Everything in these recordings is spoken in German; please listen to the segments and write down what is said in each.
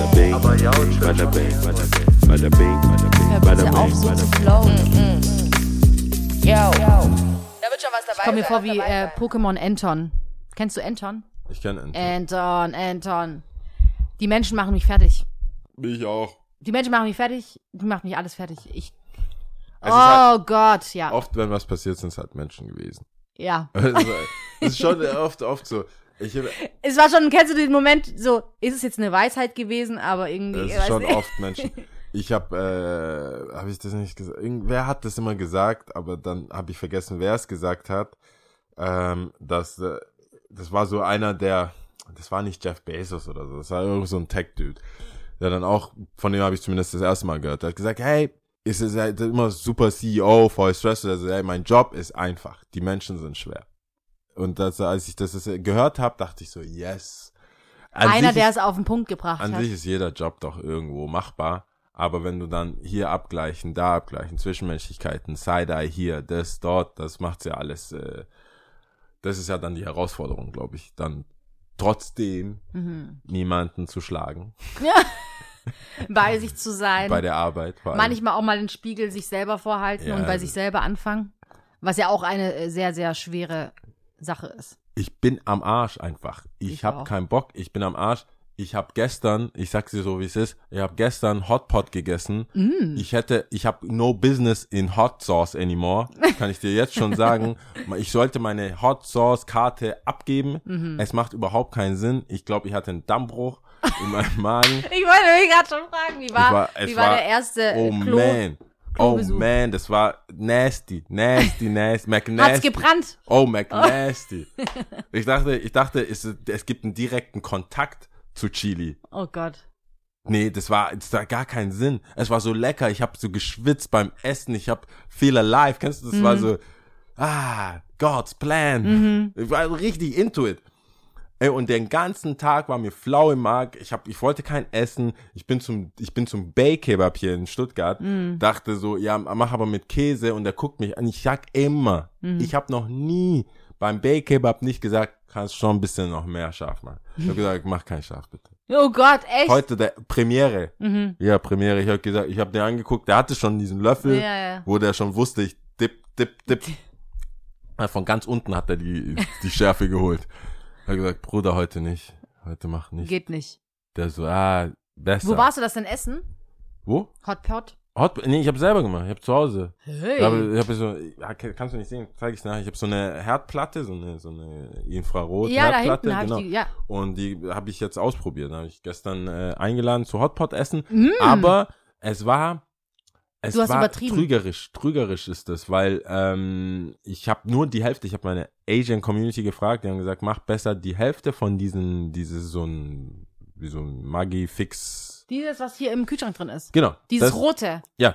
bada bing, bada bing, bada bing, bada bing, bada bing, auf, so zu flowen. Yo. Da wird schon was dabei. Ich komme mir vor wie Pokémon Anton. Kennst du Anton? Ich kenne Anton. Anton. Die Menschen machen mich fertig. Ich auch. Die Menschen machen mich fertig. Die machen mich alles fertig. Also Gott, ja. Oft, wenn was passiert, sind es halt Menschen gewesen. Ja. Es ist schon oft so. Es war schon, kennst du den Moment, so, ist es jetzt eine Weisheit gewesen, aber irgendwie. Es ist schon oft Menschen. Ich habe ich das nicht gesagt? Wer hat das immer gesagt, aber dann habe ich vergessen, wer es gesagt hat. Das war so einer, das war nicht Jeff Bezos oder so, das war irgend so ein Tech-Dude, der dann auch, von dem habe ich zumindest das erste Mal gehört, der hat gesagt, hey, ist es halt immer super CEO, voll Stress, also hey, mein Job ist einfach, die Menschen sind schwer. Und als ich das gehört habe, dachte ich so, yes. Einer, der es auf den Punkt gebracht hat. An sich ist jeder Job doch irgendwo machbar, aber wenn du dann hier abgleichen, da abgleichen, Zwischenmenschlichkeiten, Side-Eye hier, das, dort, das macht's ja alles, das ist ja dann die Herausforderung, glaube ich, dann trotzdem niemanden zu schlagen. Ja. Bei sich zu sein. Bei der Arbeit. Manchmal auch mal den Spiegel sich selber vorhalten und bei sich selber anfangen. Was ja auch eine sehr, sehr schwere Sache ist. Ich bin am Arsch einfach. Ich habe keinen Bock. Ich bin am Arsch. Ich habe gestern, ich sag's dir so wie es ist, ich habe gestern Hotpot gegessen. Ich habe no business in Hot Sauce anymore. Kann ich dir jetzt schon sagen. Ich sollte meine Hot Sauce Karte abgeben. Es macht überhaupt keinen Sinn. Ich glaube, ich hatte einen Dammbruch in meinem Magen. Ich wollte mich gerade schon fragen, wie war der erste Oh man, das war nasty. McNasty. Hat's gebrannt? Oh, McNasty. Ich dachte, es gibt einen direkten Kontakt zu Chili. Oh Gott. Nee, das war gar keinen Sinn. Es war so lecker, ich habe so geschwitzt beim Essen, ich habe Feel Alive, kennst du, das war so, God's Plan. Ich war richtig into it. Ey, und den ganzen Tag war mir flau im Magen, ich wollte kein Essen, ich bin zum Bay-Kebab hier in Stuttgart, dachte so, ja, mach aber mit Käse, und der guckt mich an, ich sag immer, ich habe noch nie beim Bay-Kebab nicht gesagt, kannst schon ein bisschen noch mehr scharf machen. Ich habe gesagt, mach kein scharf, bitte. Oh Gott, echt? Heute der Premiere. Ja, Premiere. Ich habe gesagt, ich habe den angeguckt, der hatte schon diesen Löffel, wo der schon wusste, ich dip. Von ganz unten hat er die Schärfe geholt. Ich habe gesagt, Bruder, heute nicht. Heute mach nicht. Geht nicht. Der so, besser. Wo warst du das denn essen? Wo? Hotpot? Nee, ich habe selber gemacht. Ich habe zu Hause. Hey. Ich habe so, kannst du nicht sehen, zeige ich nachher. Ich habe so eine Herdplatte, so eine Infrarot-Herdplatte, da genau. ich die, ja. Und die habe ich jetzt ausprobiert. Da habe ich gestern eingeladen zu Hotpot essen. Aber es war übertrieben. Trügerisch ist das, weil ich habe nur die Hälfte, ich habe meine Asian Community gefragt, die haben gesagt, mach besser die Hälfte von wie so ein Maggi-Fix. Dieses, was hier im Kühlschrank drin ist. Genau. Dieses rote. Ja.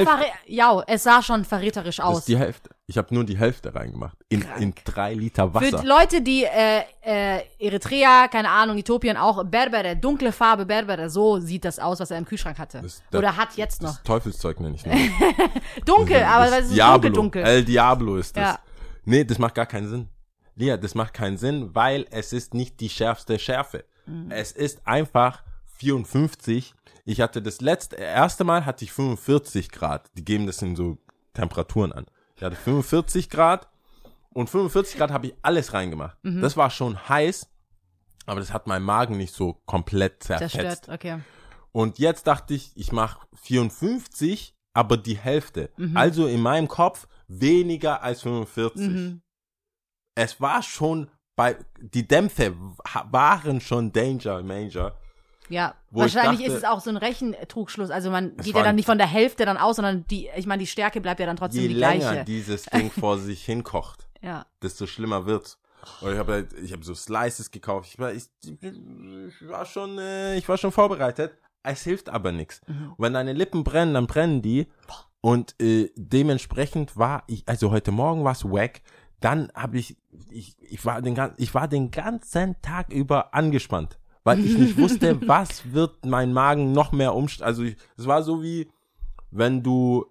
Es sah schon verräterisch aus. Das ist die Hälfte. Ich habe nur die Hälfte reingemacht. In 3 Liter Wasser. Für Leute, die Eritrea, keine Ahnung, Äthiopien auch, Berbere, dunkle Farbe Berbere, so sieht das aus, was er im Kühlschrank hatte. Oder hat jetzt noch. Das Teufelszeug nenne ich nur. Dunkel, aber das ist dunkel. El Diablo ist das. Ja. Nee, das macht gar keinen Sinn. Lia, das macht keinen Sinn, weil es ist nicht die schärfste Schärfe. Es ist einfach 54. Ich hatte erste Mal hatte ich 45 Grad. Die geben das in so Temperaturen an. Ich hatte 45 Grad und 45 Grad habe ich alles reingemacht. Das war schon heiß, aber das hat meinen Magen nicht so komplett zerfetzt. Zerstört, okay. Und jetzt dachte ich, ich mache 54, aber die Hälfte. Also in meinem Kopf weniger als 45. Es war schon die Dämpfe waren schon Manger. Ja, wahrscheinlich ist es auch so ein Rechentrugschluss. Also man geht ja dann nicht von der Hälfte dann aus, sondern die Stärke bleibt ja dann trotzdem die gleiche. Je länger dieses Ding vor sich hinkocht, desto schlimmer wird's. Und ich habe so Slices gekauft. Ich war schon vorbereitet. Es hilft aber nichts. Und wenn deine Lippen brennen, dann brennen die. Und dementsprechend also heute Morgen war's wack. Dann habe ich war den ganzen Tag über angespannt, weil ich nicht wusste, was wird mein Magen noch mehr also es war so wie, wenn du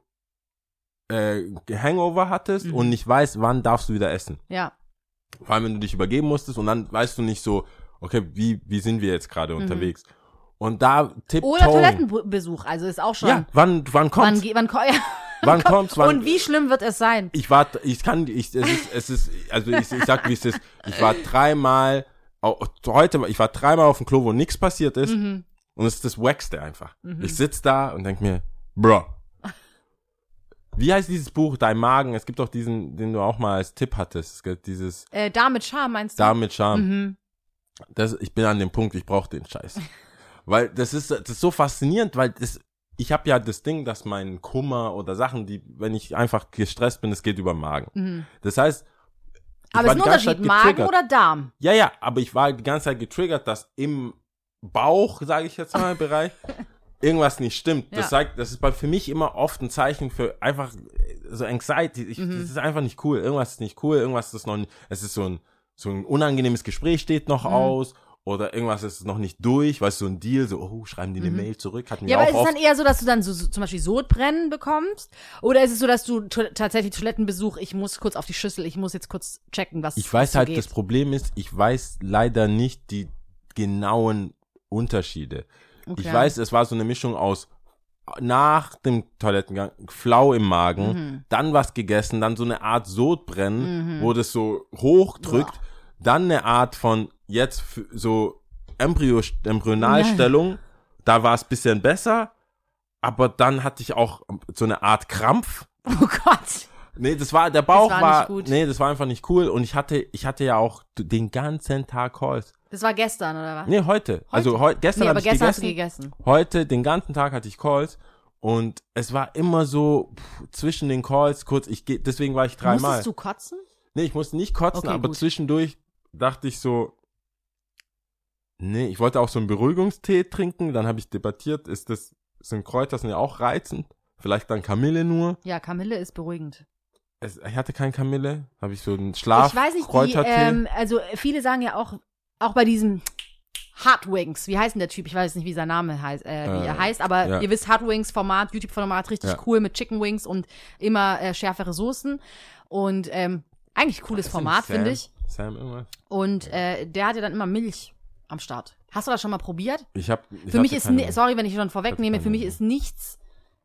Hangover hattest und nicht weißt, wann darfst du wieder essen. Ja. Vor allem, wenn du dich übergeben musstest und dann weißt du nicht so, okay, wie sind wir jetzt gerade unterwegs? Und da tiptoe. Oder Toilettenbesuch, also ist auch schon. Ja, wann kommt's? Wann kommt's? Und wie schlimm wird es sein? Ich sag, wie es ist. Ich war dreimal auf dem Klo, wo nichts passiert ist. Und es ist das Wackste einfach. Ich sitz da und denk mir, bro. Wie heißt dieses Buch, Dein Magen? Es gibt auch diesen, den du auch mal als Tipp hattest. Es gibt dieses. Da mit Charme meinst du? Da mit Charme. Ich bin an dem Punkt, ich brauche den Scheiß. Weil das ist so faszinierend, weil ich habe ja das Ding, dass mein Kummer oder Sachen, die, wenn ich einfach gestresst bin, es geht über den Magen. Das heißt, aber es ist ein Unterschied, Magen oder Darm? Ja, aber ich war die ganze Zeit getriggert, dass im Bauch, sage ich jetzt mal, Bereich, irgendwas nicht stimmt. Das ist für mich immer oft ein Zeichen für einfach so Anxiety. Das ist einfach nicht cool. Irgendwas ist nicht cool, irgendwas ist noch nicht, es ist so ein unangenehmes Gespräch steht noch aus. Oder irgendwas ist noch nicht durch, weißt du, so ein Deal, so, schreiben die eine Mail zurück, hatten wir auch aber ist es oft. dann eher so, dass du dann so zum Beispiel Sodbrennen bekommst? Oder ist es so, dass du tatsächlich Toilettenbesuch, ich muss kurz auf die Schüssel, ich muss jetzt kurz checken, was Ich weiß so halt, geht. das Problem ist, ich weiß leider nicht die genauen Unterschiede. Okay. Ich weiß, es war so eine Mischung aus nach dem Toilettengang, Flau im Magen, dann was gegessen, dann so eine Art Sodbrennen, wo das so hochdrückt, dann eine Art von jetzt so Embryonalstellung, da war es ein bisschen besser, aber dann hatte ich auch so eine Art Krampf. Oh Gott. Nee, der Bauch das war war nicht gut. Nee, das war einfach nicht cool und ich hatte ja auch den ganzen Tag Calls. Das war gestern, oder was? Nee, heute. Also gestern habe ich gestern gegessen. hast du gegessen. Heute, den ganzen Tag hatte ich Calls und es war immer so zwischen den Calls kurz, deswegen war ich dreimal. Musstest du kotzen? Nee, ich musste nicht kotzen, Okay, aber gut. zwischendurch dachte ich so, nee, ich wollte auch so einen Beruhigungstee trinken, dann habe ich debattiert, sind Kräuter, sind ja auch reizend, vielleicht dann Kamille nur. Ja, Kamille ist beruhigend. Ich hatte kein Kamille, habe ich so einen Ich weiß nicht, Kräutertee. also viele sagen ja auch bei diesem Hot Wings, wie heißt denn der Typ? Ich weiß nicht, wie sein Name heißt, wie er heißt, aber ja. ihr wisst, Hot Wings Format, YouTube-Format, richtig cool mit Chicken Wings und immer schärfere Soßen und eigentlich cooles Format, finde ich. Sam irgendwas? Und der hat ja dann immer Milch am Start. Hast du das schon mal probiert? Für mich ist, sorry, wenn ich schon vorwegnehme, für mich ist nichts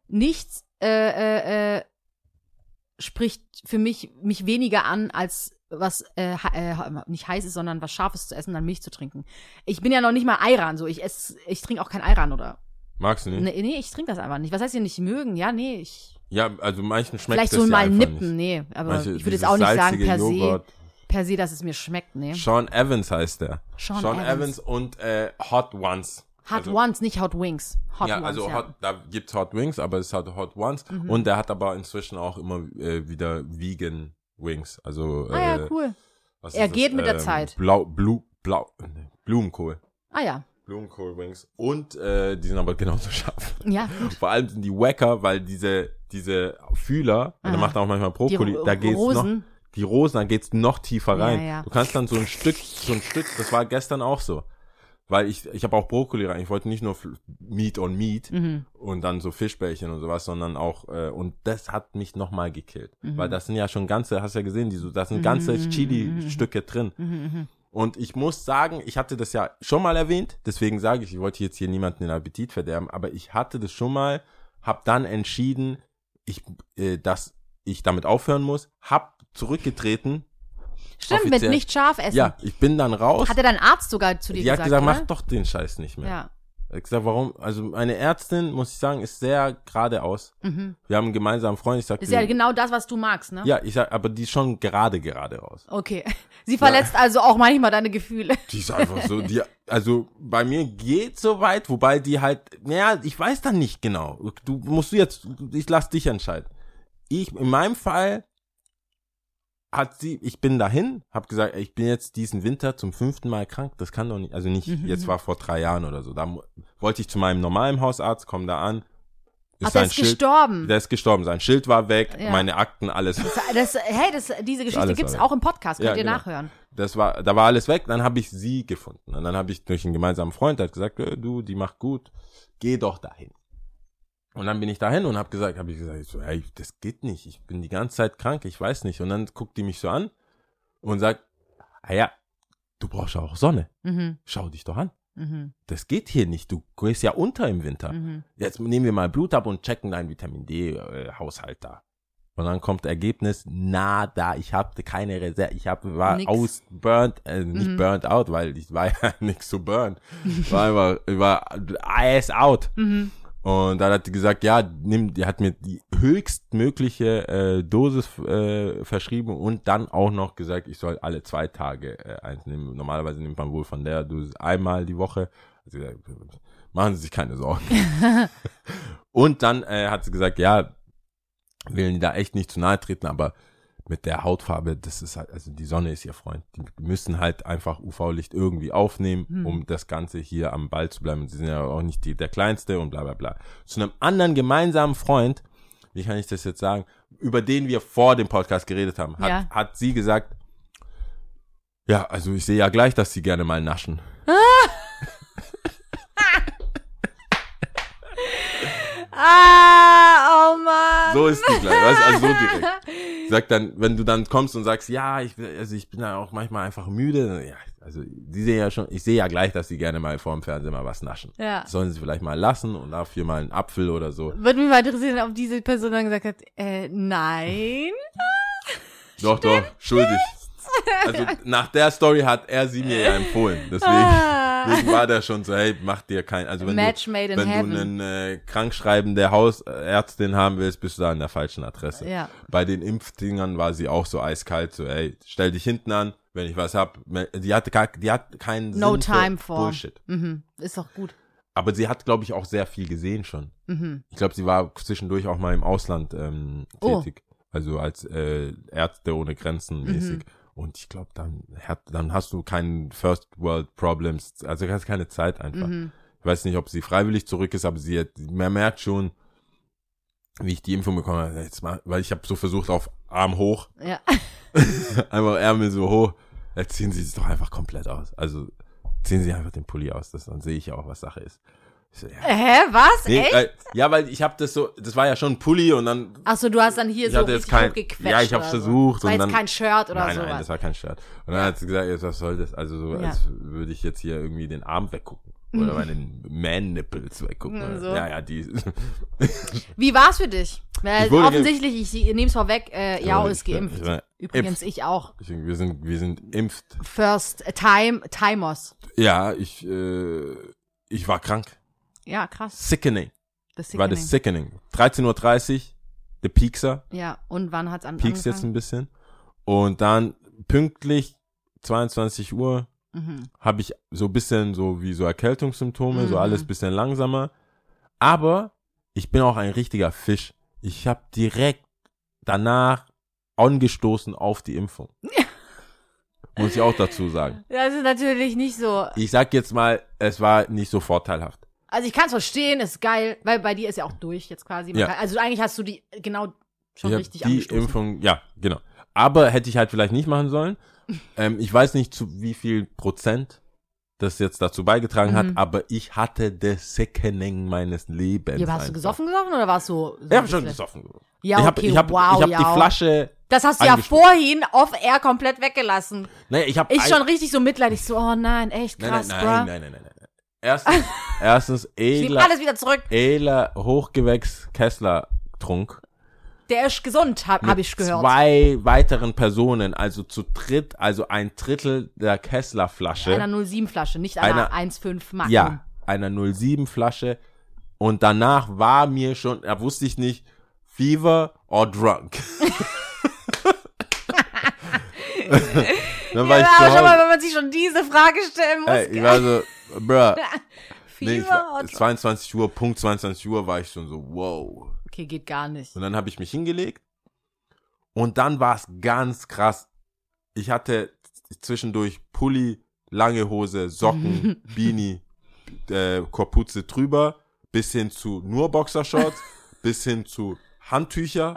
spricht für mich weniger an, als was nicht heiß ist, sondern was Scharfes zu essen, dann Milch zu trinken. Ich bin ja noch nicht mal Ayran, so ich trinke auch kein Ayran, oder? Magst du nicht? Nee, ich trinke das einfach nicht. Was heißt hier nicht mögen? Ja, nee, Ja, also manchen schmeckt vielleicht das so ja mal einfach nippen, nicht. nee, aber Manche, ich würde jetzt auch nicht sagen Joghurt. per se, dass es mir schmeckt, nee. Sean Evans heißt der. Sean Evans und Hot Ones. Hot Ones, nicht Hot Wings. Hot ja, Ones, also ja. da gibt's Hot Wings, aber es hat Hot Ones. Und der hat aber inzwischen auch immer wieder Vegan Wings. Also ja, cool. Er geht mit der Zeit. Blumenkohl. Ah ja. Blumenkohl-Wings. Und die sind aber genauso scharf. Ja. Vor allem sind die wacker, weil diese Fühler, der macht auch manchmal Brokkoli, da geht's Rosen. noch, die Rosen, da geht's noch tiefer rein. Ja. Du kannst dann so ein Stück, das war gestern auch so. Weil ich habe auch Brokkoli rein. Ich wollte nicht nur Meat on Meat und dann so Fischbällchen und sowas, sondern auch, und das hat mich nochmal gekillt. Weil das sind ja schon ganze, hast ja gesehen, da sind ganze Chili-Stücke drin. Und ich muss sagen, ich hatte das ja schon mal erwähnt, deswegen sage ich wollte jetzt hier niemanden den Appetit verderben, aber ich hatte das schon mal, hab dann entschieden, dass ich damit aufhören muss, hab zurückgetreten. Stimmt, mit nicht scharf essen. Ja, ich bin dann raus. Hat dein Arzt sogar zu dir Die gesagt, hat gesagt, oder? mach doch den Scheiß nicht mehr. Ja. Ich gesagt, warum? Also meine Ärztin, muss ich sagen, ist sehr geradeaus. Wir haben einen gemeinsamen Freund. Ich sag, Ist ja genau das, was du magst, ne? ja, ich sag, aber die ist schon geradeaus. Okay. Sie verletzt also auch manchmal deine Gefühle. Die ist einfach so, also bei mir geht so weit, wobei die halt, naja, ich weiß dann nicht genau. Ich lass dich entscheiden. In meinem Fall ich bin dahin, hab gesagt, ich bin jetzt diesen Winter zum 5. Mal krank, das kann doch nicht, also nicht, jetzt war vor 3 Jahren oder so, da wollte ich zu meinem normalen Hausarzt, komm da an. Ach, der ist gestorben. Der ist gestorben, sein Schild war weg, Ja. meine Akten, alles. Diese Geschichte alles gibt's weg. auch im Podcast, könnt Ja, ihr genau. nachhören. Da war alles weg, dann habe ich sie gefunden. Und dann habe ich durch einen gemeinsamen Freund, der hat gesagt, du, die macht gut, geh doch dahin. Und dann bin ich dahin und habe gesagt, so, hey, das geht nicht, ich bin die ganze Zeit krank, ich weiß nicht. Und dann guckt die mich so an und sagt, ja, du brauchst auch Sonne, schau dich doch an. Das geht hier nicht, du gehst ja unter im Winter. Jetzt nehmen wir mal Blut ab und checken deinen Vitamin D-Haushalt da. Und dann kommt Ergebnis, nada, ich hatte keine Reserve, war Nix. ausburnt, nicht burnt out, weil ich war ja nichts zu burn. Ich war ass out. Und dann hat die gesagt, ja, die hat mir die höchstmögliche Dosis verschrieben und dann auch noch gesagt, ich soll alle 2 Tage eins nehmen. Normalerweise nimmt man wohl von der Dosis einmal die Woche. Also, machen Sie sich keine Sorgen. Und dann hat sie gesagt, ja, will da echt nicht zu nahe treten, aber mit der Hautfarbe, das ist halt, also die Sonne ist ihr Freund. Die müssen halt einfach UV-Licht irgendwie aufnehmen, um das Ganze hier am Ball zu bleiben. Sie sind ja auch nicht der Kleinste und bla bla bla. Zu einem anderen gemeinsamen Freund, wie kann ich das jetzt sagen, über den wir vor dem Podcast geredet haben, hat sie gesagt, ja, also ich sehe ja gleich, dass sie gerne mal naschen. Oh Mann. So ist die gleich, weißt du, also so direkt. Sagt dann, wenn du dann kommst und sagst, ja, ich bin da auch manchmal einfach müde, ja, also die sehen ja schon, ich sehe ja gleich, dass sie gerne mal vor dem Fernseher mal was naschen. Ja. Das sollen sie vielleicht mal lassen und dafür mal einen Apfel oder so. Würde mich mal interessieren, ob diese Person dann gesagt hat, nein. Doch, schuldig. Also nach der Story hat er sie mir ja empfohlen. Deswegen war der schon so, hey, mach dir kein, also wenn Match made in du heaven. einen krankschreibende Hausärztin haben willst, bist du da an der falschen Adresse. Ja. Bei den Impfdingern war sie auch so eiskalt, so, ey, stell dich hinten an, wenn ich was hab. Die hat keinen No Sinn time für for. Bullshit. Ist doch gut. Aber sie hat, glaube ich, auch sehr viel gesehen schon. Ich glaube, sie war zwischendurch auch mal im Ausland tätig. Also als Ärzte ohne Grenzen mäßig. Und ich glaube, dann hast du keinen First World Problems, also hast keine Zeit einfach. Ich weiß nicht, ob sie freiwillig zurück ist, aber man merkt schon, wie ich die Impfung bekommen habe, jetzt mal, weil ich habe so versucht auf Arm hoch, Ja. einfach Ärmel so hoch, jetzt ziehen sie es doch einfach komplett aus. Also ziehen sie einfach den Pulli aus, dann sehe ich ja auch, was Sache ist. Ich so, ja. Hä, was? Nee, Echt? ja, weil ich habe das war ja schon ein Pulli und dann Achso, du hast dann hier ich so hatte jetzt richtig hochgequetscht. ja, ich habe oder versucht So. War und jetzt dann kein Shirt oder nein, sowas. das war kein Shirt. Und dann hat sie gesagt, jetzt, was soll das? Also so, Ja. als würde ich jetzt hier irgendwie den Arm weggucken. Oder meine Man-Nipples weggucken. So. Ja, die. Wie war's für dich? Weil Ich wurde offensichtlich, ich nehme es vorweg, Jao ist ich geimpft. war Übrigens, ich auch. Wir sind impft. First Timers. Ja, ich war krank. Ja, krass. Sickening. Das War das Sickening. 13:30 Uhr, der Piekser. Ja, und wann hat's Piekst jetzt angefangen? ein bisschen. Und dann pünktlich 22 Uhr habe ich so ein bisschen so wie so Erkältungssymptome, so alles ein bisschen langsamer. Aber ich bin auch ein richtiger Fisch. Ich habe direkt danach angestoßen auf die Impfung. Muss ich auch dazu sagen. Das ist natürlich nicht so. Ich sag jetzt mal, es war nicht so vorteilhaft. Also ich kann es verstehen, ist geil, weil bei dir ist ja auch durch jetzt quasi. Ja. Also eigentlich hast du die genau schon Ich hab richtig die angestoßen. Impfung, ja, genau. Aber hätte ich halt vielleicht nicht machen sollen. Ich weiß nicht, zu wie viel Prozent das jetzt dazu beigetragen hat, aber ich hatte das Sickening meines Lebens. Ja, aber hast du gesoffen oder warst du so Ich habe schon gesoffen. Ja, ich okay, ich hab wow, die ja. Flasche. Das hast du ja angestoßen. vorhin off-air komplett weggelassen. Nee, ich Ich schon richtig so mitleidig, so, oh nein, echt krass, bruh. Nein. Erstens Ich nehme alles wieder zurück. Edler Hochgewächs Kessler Trunk. Der ist gesund, hab ich gehört. 2 weiteren Personen, also zu dritt, also ein Drittel der Kessler-Flasche. Einer 07-Flasche, nicht einer 1,5 Magnum. Ja, einer 07-Flasche. Und danach war mir schon, da wusste ich nicht, Fever or drunk. Dann war ich zu Ja, schau mal, Hause. wenn man sich schon diese Frage stellen muss. Ey, ich war so, bruh. Nee, Fever oder 22 Uhr, Punkt 22 Uhr war ich schon so, wow. Okay, geht gar nicht. Und dann habe ich mich hingelegt und dann war es ganz krass. Ich hatte zwischendurch Pulli, lange Hose, Socken, Beanie, Kapuze drüber, bis hin zu nur Boxershorts, bis hin zu Handtücher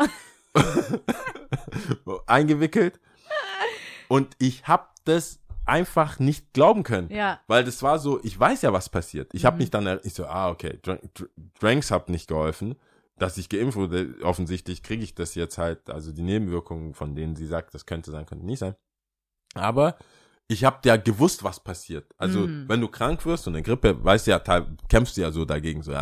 eingewickelt. Und ich habe das einfach nicht glauben können. Ja. Weil das war so, ich weiß ja, was passiert. Ich habe mich dann, ich so, okay, Dranks hat nicht geholfen. Dass ich geimpft wurde, offensichtlich kriege ich das jetzt halt, also die Nebenwirkungen, von denen sie sagt, das könnte sein, könnte nicht sein. Aber ich habe ja gewusst, was passiert. Also, wenn du krank wirst und eine Grippe, weißt du ja, kämpfst du ja so dagegen, so,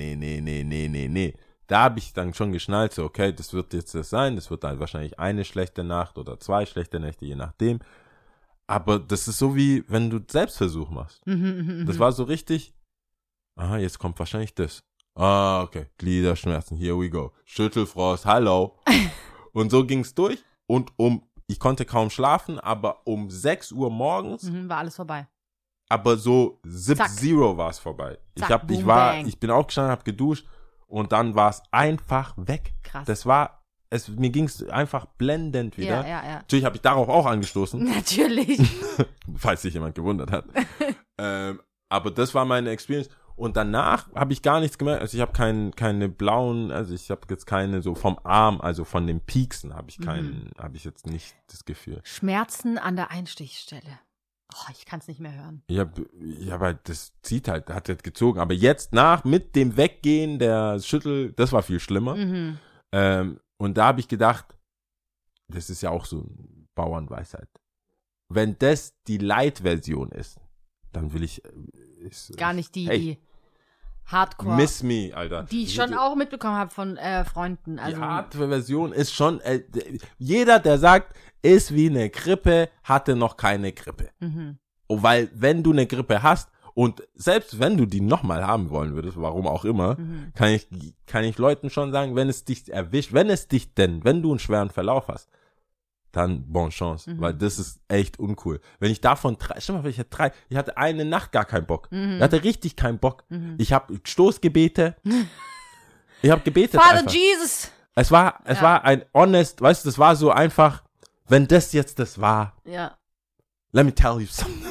nee. Da habe ich dann schon geschnallt, so, okay, das wird jetzt das sein, das wird dann wahrscheinlich eine schlechte Nacht oder 2 schlechte Nächte, je nachdem. Aber das ist so wie, wenn du Selbstversuch machst. Das war so richtig, aha, jetzt kommt wahrscheinlich das. Ah, okay, Gliederschmerzen, here we go. Schüttelfrost, hallo. Und so ging's durch und ich konnte kaum schlafen, aber um 6 Uhr morgens, War alles vorbei. aber so 7-0 war es vorbei. Zack, boom, bang. Ich bin aufgestanden, hab geduscht und dann war es einfach weg. Krass. Mir ging's einfach blendend wieder. Ja. Natürlich habe ich darauf auch angestoßen, Natürlich. falls sich jemand gewundert hat. Aber das war meine Experience. Und danach habe ich gar nichts gemerkt. Also ich habe keine blauen, also ich habe jetzt keine so vom Arm, also von den Pieksen habe ich jetzt nicht das Gefühl. Schmerzen an der Einstichstelle. Oh, ich kann es nicht mehr hören. Ja, aber das hat jetzt gezogen. Aber jetzt mit dem Weggehen der Schüttel, das war viel schlimmer. Und da habe ich gedacht, das ist ja auch so eine Bauernweisheit. Wenn das die Light-Version ist, dann will ich gar nicht die Hardcore. Miss me, Alter. Die ich schon auch mitbekommen habe von Freunden. Also, die Hardcore-Version ist schon, jeder, der sagt, ist wie eine Grippe, hatte noch keine Grippe. Und weil, wenn du eine Grippe hast, und selbst wenn du die nochmal haben wollen würdest, warum auch immer, kann ich Leuten schon sagen, wenn es dich erwischt, wenn du einen schweren Verlauf hast, dann bonne chance, weil das ist echt uncool. Wenn ich davon ich hatte eine Nacht gar keinen Bock. Ich hatte richtig keinen Bock. Ich habe Stoßgebete. Ich habe gebetet Father einfach. Jesus! Es war ein honest, weißt du, das war so einfach, wenn das jetzt das war. Ja. Let me tell you something.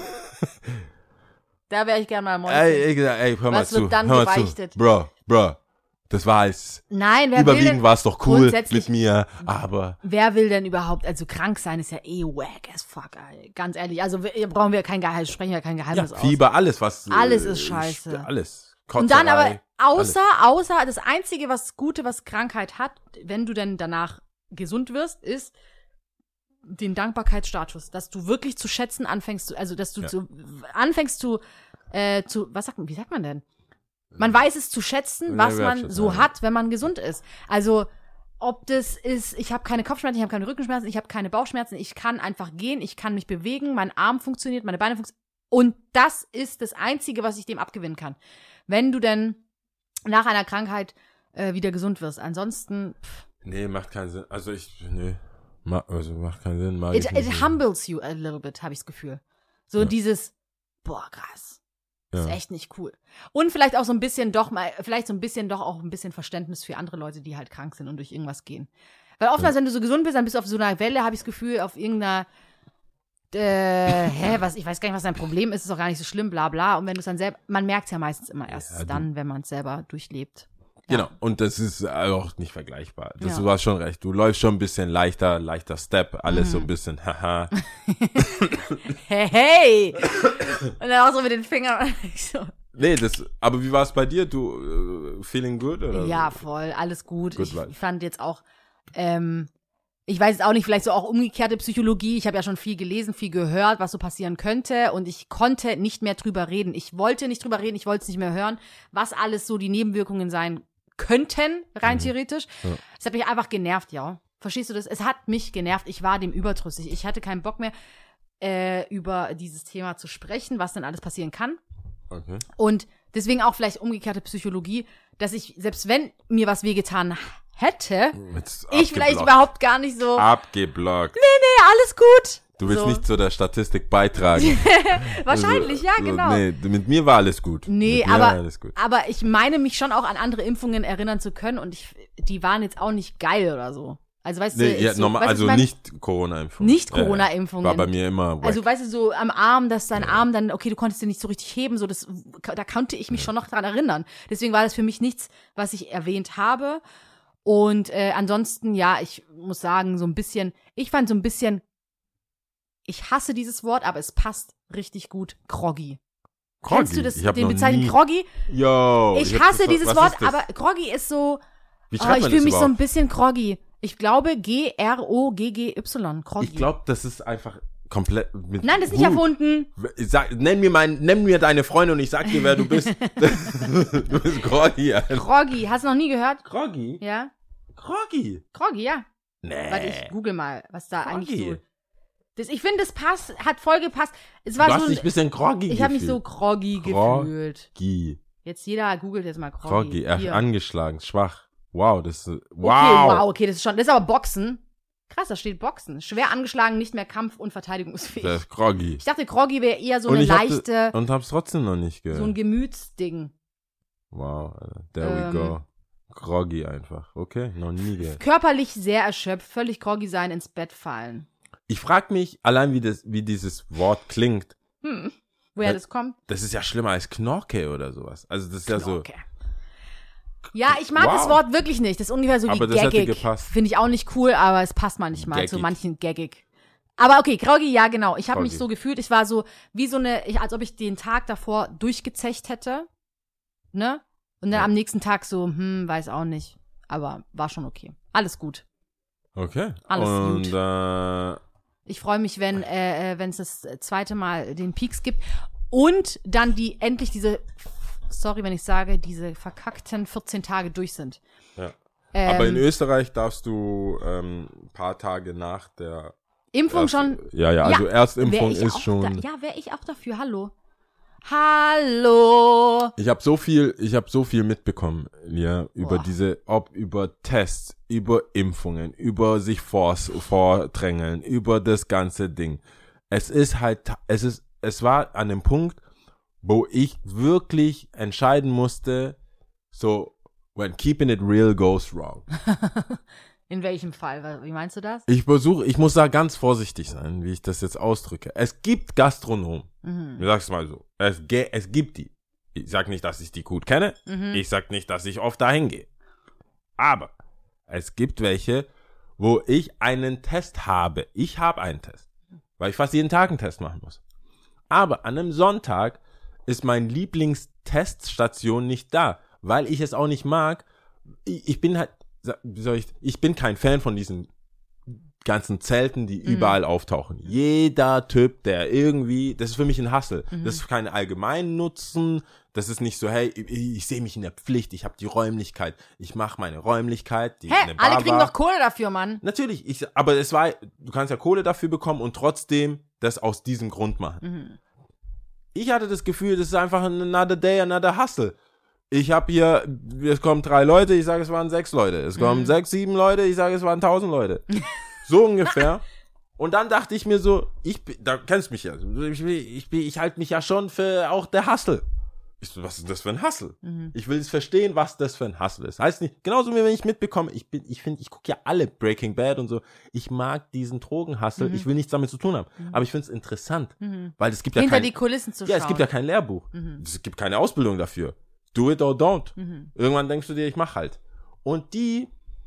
Da wäre ich gerne mal am Ey, hör mal Was zu. wird dann hör mal gebeichtet? zu. Bro. Das war es. Nein, Überwiegend war es doch cool grundsätzlich- mit mir, aber Wer will denn überhaupt, also krank sein ist ja wack as fuck, ey. Ganz ehrlich. Also brauchen wir kein Geheimnis, sprechen wir kein Geheimnis aus. Fieber, alles was. Alles ist scheiße. Alles. Kotzerei, Und dann aber, alles. außer das Einzige, was Gute, was Krankheit hat, wenn du denn danach gesund wirst, ist den Dankbarkeitsstatus, dass du wirklich zu schätzen anfängst, also dass du anfängst wie sagt man denn? Man weiß es zu schätzen, was man so hat, wenn man gesund ist. Also, ob das ist, ich habe keine Kopfschmerzen, ich habe keine Rückenschmerzen, ich habe keine Bauchschmerzen, ich kann einfach gehen, ich kann mich bewegen, mein Arm funktioniert, meine Beine funktionieren. Und das ist das Einzige, was ich dem abgewinnen kann. Wenn du denn nach einer Krankheit wieder gesund wirst. Ansonsten, Nee, macht keinen Sinn. Also macht keinen Sinn. it humbles you a little bit, habe ich das Gefühl. So dieses, boah, krass. Das ist echt nicht cool. Und vielleicht auch so ein bisschen doch auch ein bisschen Verständnis für andere Leute, die halt krank sind und durch irgendwas gehen. Weil oftmals, wenn du so gesund bist, dann bist du auf so einer Welle, habe ich das Gefühl, auf irgendeiner, ich weiß gar nicht, was dein Problem ist, ist doch gar nicht so schlimm, bla bla. Und wenn du es dann selber, man merkt es ja meistens immer erst dann, wenn man es selber durchlebt. Genau, und das ist auch nicht vergleichbar. Du hast schon recht. Du läufst schon ein bisschen leichter Step, alles so ein bisschen, haha. Hey! Und dann auch so mit den Fingern. So. Nee, aber wie war es bei dir? Du feeling good? Oder? Ja, voll, alles gut. Good Ich life. fand jetzt auch, ich weiß jetzt auch nicht, vielleicht so auch umgekehrte Psychologie. Ich habe ja schon viel gelesen, viel gehört, was so passieren könnte. Und ich konnte nicht mehr drüber reden. Ich wollte nicht drüber reden, ich wollte es nicht mehr hören, was alles so die Nebenwirkungen sein könnten, rein theoretisch. Ja. Es hat mich einfach genervt, ja. Verstehst du das? Es hat mich genervt. Ich war dem überdrüssig. Ich hatte keinen Bock mehr, über dieses Thema zu sprechen, was denn alles passieren kann. Okay. Und deswegen auch vielleicht umgekehrte Psychologie, dass ich, selbst wenn mir was wehgetan hätte, ich vielleicht überhaupt gar nicht so, Abgeblockt. nee, alles gut. Du willst so. nicht zu der Statistik beitragen. Wahrscheinlich, ja, genau. Nee, mit mir war alles gut. Nee, Mit mir war alles gut. aber ich meine mich schon auch an andere Impfungen erinnern zu können und die waren jetzt auch nicht geil oder so. Also weißt du, Nee, ja, so, normal, weißt du, also ich mein, nicht Corona-Impfung. nicht Corona-Impfungen. War bei mir immer wack. Also weißt du, so am Arm, dass dein Arm dann, okay, du konntest den nicht so richtig heben, so da konnte ich mich schon noch dran erinnern. Deswegen war das für mich nichts, was ich erwähnt habe. Und ansonsten, ja, ich muss sagen, ich hasse dieses Wort, aber es passt richtig gut, groggy. Kennst du das, den Bezeichnung groggy? Yo, Ich hasse dieses was Wort, ist das? aber groggy ist so, Wie schreibt ich man fühle das mich so ein überhaupt? bisschen groggy. Ich glaube Groggy. Ich glaube, das ist einfach komplett mit Nein, das ist nicht erfunden. Nenn mir deine Freunde und ich sag dir, wer du bist. Du bist Groggy. Alter. Groggy, hast du noch nie gehört? Groggy? Ja. Groggy? Groggy, ja. Nee. Warte, ich google mal, was da Groggy. eigentlich so... Ich finde, das hat voll gepasst. Es war Du hast so dich ein bisschen groggy Ich habe mich so groggy gefühlt. Groggy. Jetzt jeder googelt jetzt mal groggy. Groggy, Hier. angeschlagen, schwach. Wow, das ist, Okay, das ist aber Boxen. Krass, da steht Boxen. Schwer angeschlagen, nicht mehr kampf- und verteidigungsfähig. Das ist groggy. Ich dachte, groggy wäre eher so Und eine ich hab leichte, und hab's trotzdem noch nicht gehört. so ein Gemütsding. Wow, Alter. There we go. Groggy einfach. Okay, noch nie gehört. Körperlich sehr erschöpft, völlig groggy sein, ins Bett fallen. Ich frag mich, allein wie dieses Wort klingt, Woher das kommt? das ist ja schlimmer als Knorke oder sowas. Also das ist ja so, Okay. Ja, ich mag Wow. das Wort wirklich nicht. Das ist ungefähr so Aber wie das hätte gaggig. gepasst. Finde ich auch nicht cool, aber es passt manchmal zu Gaggig. manchen gaggig. Aber okay, groggy, ja genau. Ich habe mich Groggy. so gefühlt, ich war so wie so als ob ich den Tag davor durchgezecht hätte. Ne? Und dann Ja. am nächsten Tag so, weiß auch nicht. Aber war schon okay. Alles gut. okay. Alles und gut. Ich freue mich, wenn es das zweite Mal den Peaks gibt und dann endlich sorry, wenn ich sage, diese verkackten 14 Tage durch sind. Ja. Aber in Österreich darfst du ein paar Tage nach der Impfung schon. Ja, also Erstimpfung Wär ich ist auch schon. wäre ich auch dafür. Hallo. Ich habe so viel mitbekommen, ja, über über Tests, über Impfungen, über sich vordrängeln, über das ganze Ding. Es war an dem Punkt, wo ich wirklich entscheiden musste, so, when keeping it real goes wrong. In welchem Fall? Wie meinst du das? Ich muss da ganz vorsichtig sein, wie ich das jetzt ausdrücke. Es gibt Gastronomen. Ich sag's mal so. Es gibt die. Ich sag nicht, dass ich die gut kenne. Ich sag nicht, dass ich oft dahin gehe. Aber es gibt welche, wo ich einen Test habe. Ich habe einen Test. Weil ich fast jeden Tag einen Test machen muss. Aber an einem Sonntag ist mein Lieblingsteststation nicht da. Weil ich es auch nicht mag. Ich bin halt, ich bin kein Fan von diesen ganzen Zelten, die überall auftauchen. Jeder Typ, der irgendwie, das ist für mich ein Hustle. Das ist kein Allgemeinnutzen. Das ist nicht so, hey, ich sehe mich in der Pflicht, ich habe die Räumlichkeit, ich mache meine Räumlichkeit. Alle kriegen doch Kohle dafür, Mann. Natürlich, aber du kannst ja Kohle dafür bekommen und trotzdem das aus diesem Grund machen. Ich hatte das Gefühl, das ist einfach another day, another hustle. Ich habe hier, es kommen 3 Leute, ich sage, es waren 6 Leute. Es kommen 6, 7 Leute, ich sage, es waren 1000 Leute. So ungefähr. Und dann dachte ich mir so, da kennst du mich ja, ich halte mich ja schon für auch der Hustle. Ich so, was ist das für ein Hustle? Ich will es verstehen, was das für ein Hustle ist. Heißt nicht, genauso wie wenn ich mitbekomme, ich gucke ja alle Breaking Bad und so, ich mag diesen Drogenhustle, ich will nichts damit zu tun haben. Aber ich finde es interessant, weil es gibt ja Hinter die Kulissen zu schauen. es gibt ja kein Lehrbuch. Es gibt keine Ausbildung dafür. Do it or don't. Irgendwann denkst du dir, ich mach halt. Und ich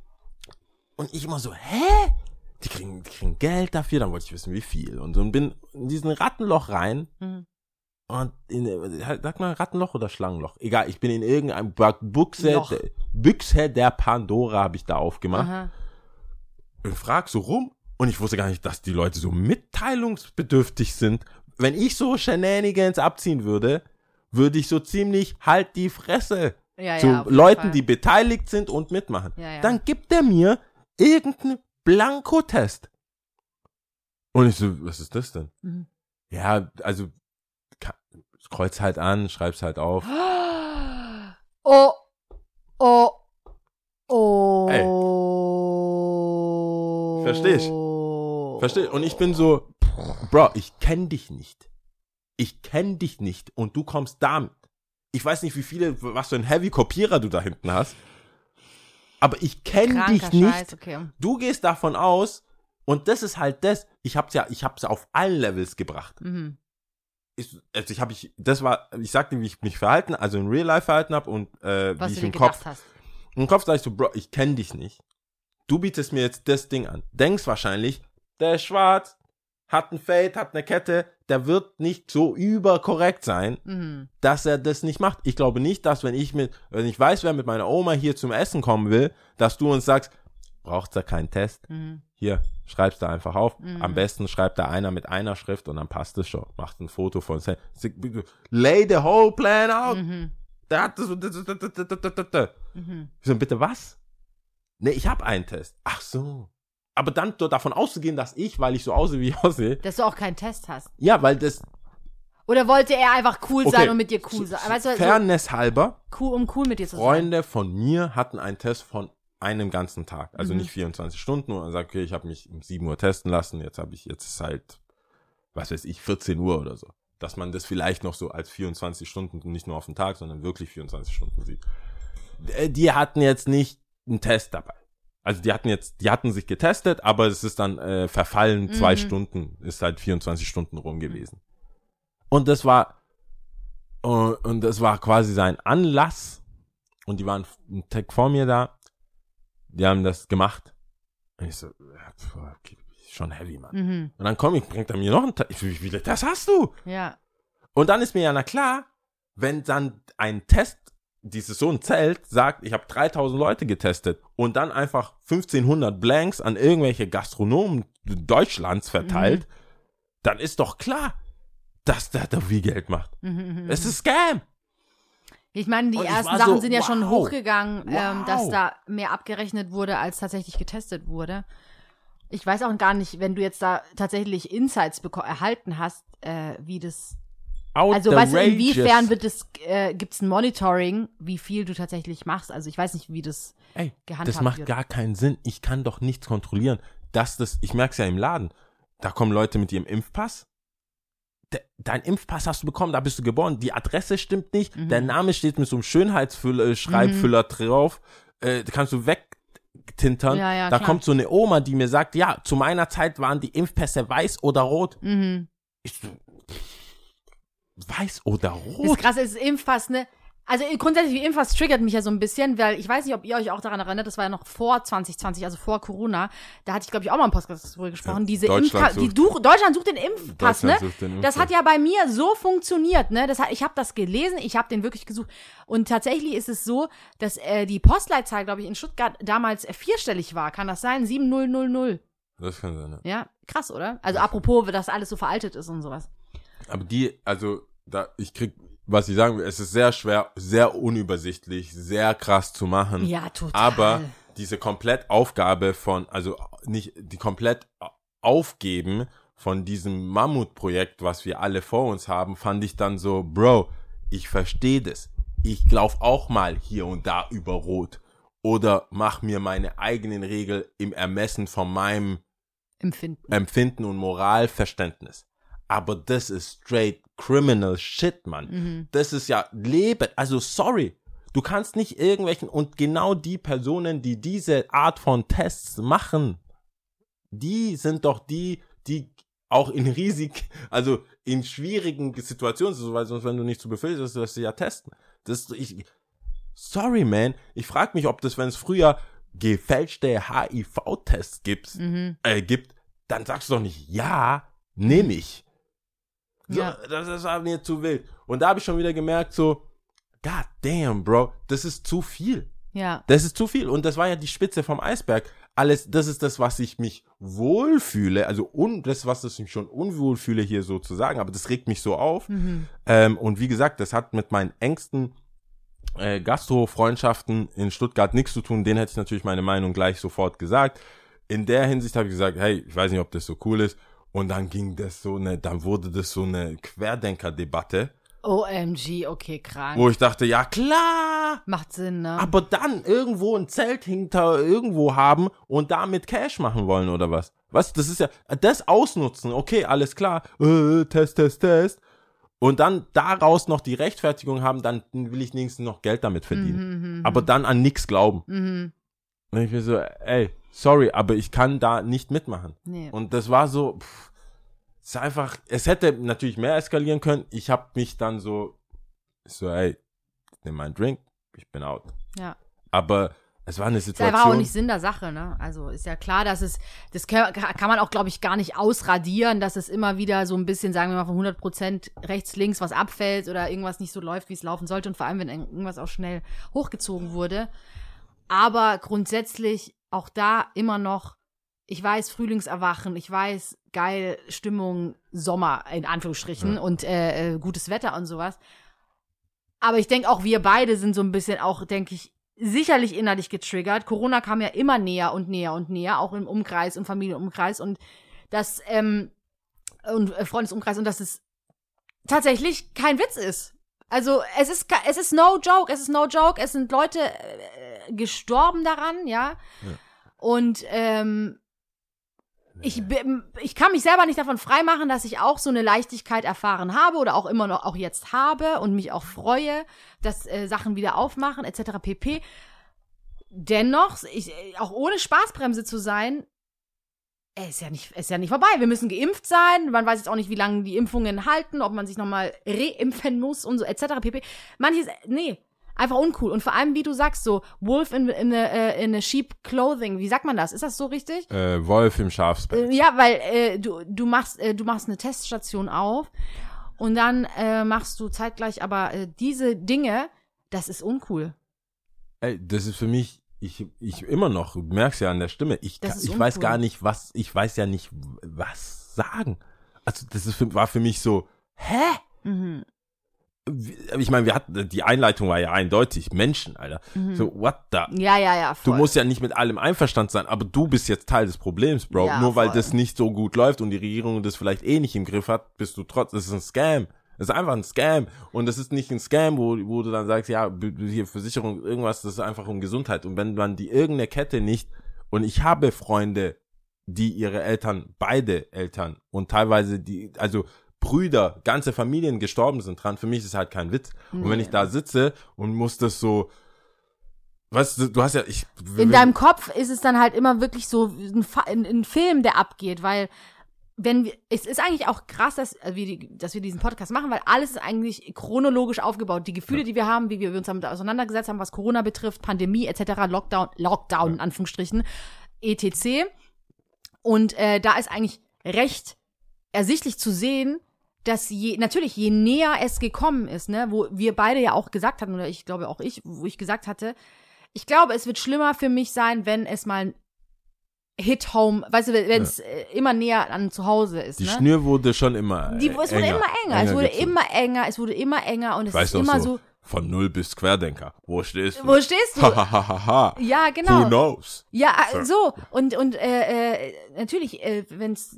immer so, hä? Die kriegen Geld dafür, dann wollte ich wissen, wie viel. Und so und bin in diesen Rattenloch rein. Und sag mal Rattenloch oder Schlangenloch? Egal, ich bin in irgendeinem Büchse der Pandora habe ich da aufgemacht. Aha. Und frag so rum. Und ich wusste gar nicht, dass die Leute so mitteilungsbedürftig sind. Wenn ich so Shenanigans abziehen würde ich so ziemlich halt die Fresse zu auf jeden Leuten, Fall. die beteiligt sind und mitmachen. Ja. Dann gibt er mir irgendeinen Blankotest. Und ich so, was ist das denn? Ja, also kreuz halt an, schreib's halt auf. Oh. Versteh ich. Versteh? Und ich bin so, Bro, ich kenn dich nicht. Und du kommst damit. Ich weiß nicht, was für ein Heavy-Kopierer du da hinten hast. Aber ich kenne dich nicht. Scheiß, okay. Du gehst davon aus, und das ist halt das, ich hab's auf allen Levels gebracht. Ich sagte, wie ich mich verhalten, also in Real Life verhalten habe und Was wie du ich dir im Kopf. gedacht hast. Im Kopf sag ich so, Bro, ich kenne dich nicht. Du bietest mir jetzt das Ding an. Denkst wahrscheinlich, der ist schwarz, hat ein Fade, hat eine Kette, der wird nicht so überkorrekt sein, dass er das nicht macht. Ich glaube nicht, dass wenn ich weiß, wer mit meiner Oma hier zum Essen kommen will, dass du uns sagst, braucht er keinen Test. Hier, schreibst du einfach auf. Am besten schreibt da einer mit einer Schrift und dann passt es schon. Macht ein Foto von lay the whole plan out. Ich so, bitte was? Nee, ich habe einen Test. Ach so. Aber dann davon auszugehen, dass weil ich so aussehe, wie ich aussehe. Dass du auch keinen Test hast. Ja, weil das... Oder wollte er einfach cool sein und mit dir cool sein? Weißt du, Fairness halber. Um cool mit dir zu sein. Freunde von mir hatten einen Test von einem ganzen Tag. Also nicht 24 Stunden. Und dann sagt, okay, ich habe mich um 7 Uhr testen lassen. Jetzt ist halt, was weiß ich, 14 Uhr oder so. Dass man das vielleicht noch so als 24 Stunden, nicht nur auf den Tag, sondern wirklich 24 Stunden sieht. Die hatten jetzt nicht einen Test dabei. Also die hatten sich getestet, aber es ist dann verfallen, 2 Stunden, ist halt 24 Stunden rum gewesen. Und das war quasi sein Anlass. Und die waren einen Tag vor mir da. Die haben das gemacht. Und ich so, okay, schon heavy, Mann. Und dann bringt er mir noch einen Test. Wie viele Tests hast du? Ja. Und dann ist mir ja na klar, wenn dann ein Test, so ein Zelt sagt, ich habe 3000 Leute getestet und dann einfach 1500 Blanks an irgendwelche Gastronomen Deutschlands verteilt, dann ist doch klar, dass der da viel Geld macht. Es ist Scam. Ich meine, die ersten Sachen sind ja schon hochgegangen, dass da mehr abgerechnet wurde, als tatsächlich getestet wurde. Ich weiß auch gar nicht, wenn du jetzt da tatsächlich Insights erhalten hast, wie das... Also, weißt du, inwiefern gibt's ein Monitoring, wie viel du tatsächlich machst? Also, ich weiß nicht, wie das gehandhabt wird. Das macht gar keinen Sinn. Ich kann doch nichts kontrollieren. Ich merk's ja im Laden. Da kommen Leute mit ihrem Impfpass. Dein Impfpass hast du bekommen, da bist du geboren. Die Adresse stimmt nicht. Der Name steht mit so einem Schönheitsschreibfüller drauf. Kannst du wegtintern. Ja, da klar. kommt so eine Oma, die mir sagt, ja, zu meiner Zeit waren die Impfpässe weiß oder rot. Ich so, weiß oder rot? Das Krasse ist Impfpass, ne? Also grundsätzlich, Impfpass triggert mich ja so ein bisschen, weil ich weiß nicht, ob ihr euch auch daran erinnert, das war ja noch vor 2020, also vor Corona, da hatte ich, glaube ich, auch mal im Podcast drüber gesprochen, diese Deutschland sucht den Impfpass, ne? Das hat ja bei mir so funktioniert, ne? Ich habe das gelesen, ich habe den wirklich gesucht und tatsächlich ist es so, dass die Postleitzahl, glaube ich, in Stuttgart damals 4-stellig war, kann das sein? 7000. Das kann sein, ja. Ja, krass, oder? Also apropos, dass alles so veraltet ist und sowas. Aber was ich sagen will, es ist sehr schwer, sehr unübersichtlich, sehr krass zu machen. Ja, total. Aber diese Komplettaufgabe nicht die komplett aufgeben von diesem Mammutprojekt, was wir alle vor uns haben, fand ich dann so, Bro, ich verstehe das. Ich lauf auch mal hier und da über Rot. Oder mach mir meine eigenen Regeln im Ermessen von meinem Empfinden und Moralverständnis. Aber das ist straight criminal shit, Mann. Das ist ja Leben. Also sorry, du kannst nicht und genau die Personen, die diese Art von Tests machen, die sind doch die auch in in schwierigen Situationen, weil sonst, wenn du nicht zu Befehl bist, wirst du ja testen. Sorry, man. Ich frage mich, ob das, wenn es früher gefälschte HIV-Tests gibt, dann sagst du doch nicht, ja, nehm ich. So, Ja. das war mir zu wild. Und da habe ich schon wieder gemerkt, so, god damn, Bro, das ist zu viel. Ja. Das ist zu viel. Und das war ja die Spitze vom Eisberg. Das ist das, was ich mich wohlfühle, das, was ich mich schon unwohl fühle, hier so zu sagen, aber das regt mich so auf. Und wie gesagt, das hat mit meinen engsten Gastro-Freundschaften in Stuttgart nichts zu tun. Denen hätte ich natürlich meine Meinung gleich sofort gesagt. In der Hinsicht habe ich gesagt, hey, ich weiß nicht, ob das so cool ist. Und dann wurde das so eine Querdenker-Debatte. OMG, okay, krank. Wo ich dachte, ja klar. Macht Sinn, ne? Aber dann irgendwo ein Zelt hinter irgendwo haben und damit Cash machen wollen oder was? Was? Das ist ja, das ausnutzen. Okay, alles klar. Test. Und dann daraus noch die Rechtfertigung haben, dann will ich wenigstens noch Geld damit verdienen. Aber dann an nichts glauben. Und ich bin so, ey, sorry, aber ich kann da nicht mitmachen. Nee. Und das war so, es hätte natürlich mehr eskalieren können. Ich habe mich dann so, ey, nimm meinen Drink, ich bin out. Ja. Aber es war eine Situation. Das war auch nicht Sinn der Sache, ne? Also ist ja klar, das kann man auch, glaube ich, gar nicht ausradieren, dass es immer wieder so ein bisschen, sagen wir mal, von 100% rechts, links was abfällt oder irgendwas nicht so läuft, wie es laufen sollte und vor allem, wenn irgendwas auch schnell hochgezogen wurde. Aber grundsätzlich auch da immer noch, ich weiß, Frühlingserwachen, ich weiß, geil, Stimmung, Sommer, in Anführungsstrichen, und gutes Wetter und sowas. Aber ich denke auch, wir beide sind so ein bisschen auch, denke ich, sicherlich innerlich getriggert. Corona kam ja immer näher und näher und näher, auch im Umkreis, im Familienumkreis und das, und Freundesumkreis, und dass es tatsächlich kein Witz ist. Also es ist no joke, es sind Leute gestorben daran, ja. Und ich kann mich selber nicht davon freimachen, dass ich auch so eine Leichtigkeit erfahren habe oder auch immer noch auch jetzt habe und mich auch freue, dass Sachen wieder aufmachen, etc. pp. Dennoch, auch ohne Spaßbremse zu sein, ist ja nicht vorbei. Wir müssen geimpft sein. Man weiß jetzt auch nicht, wie lange die Impfungen halten, ob man sich nochmal reimpfen muss und so, etc. pp. Manches, nee, einfach uncool. Und vor allem, wie du sagst, so Wolf in a sheep clothing. Wie sagt man das? Ist das so richtig? Wolf im Schafspelz. Ja, weil du machst eine Teststation auf und dann machst du zeitgleich aber diese Dinge, das ist uncool. Ey, das ist für mich, ich immer noch, du merkst ja an der Stimme, ich weiß gar nicht, ich weiß ja nicht, was sagen. Also das war für mich so, hä? Mhm. Ich meine, die Einleitung war ja eindeutig, Menschen, Alter. So, what the? Ja, voll. Du musst ja nicht mit allem einverstanden sein, aber du bist jetzt Teil des Problems, Bro. Ja, nur weil voll. das nicht so gut läuft und die Regierung das vielleicht nicht im Griff hat, bist du das ist ein Scam. Das ist einfach ein Scam. Und das ist nicht ein Scam, wo du dann sagst, ja, hier Versicherung, irgendwas, das ist einfach um Gesundheit. Und wenn man irgendeine Kette nicht, und ich habe Freunde, die ihre beide Eltern und teilweise also Brüder, ganze Familien gestorben sind dran, für mich ist es halt kein Witz. Und wenn ich da sitze und muss das so, weißt du, hast ja, in deinem Kopf ist es dann halt immer wirklich so ein Film, der abgeht, weil es ist eigentlich auch krass, dass wir diesen Podcast machen, weil alles ist eigentlich chronologisch aufgebaut. Die Gefühle, die wir haben, wie wir uns damit auseinandergesetzt haben, was Corona betrifft, Pandemie etc., Lockdown in Anführungsstrichen, etc. Und da ist eigentlich recht ersichtlich zu sehen, dass je näher es gekommen ist, ne, wo wir beide ja auch gesagt hatten, oder ich glaube auch wo ich gesagt hatte, ich glaube, es wird schlimmer für mich sein, wenn es mal Hit Home, weißt du, wenn es immer näher an zu Hause ist. Die ne? Schnür wurde schon immer es wurde immer enger. Es wurde immer enger und es ist immer so. Von Null bis Querdenker. Wo stehst du? Hahaha. Ja, genau. Who knows? Ja, so. Und natürlich, wenn's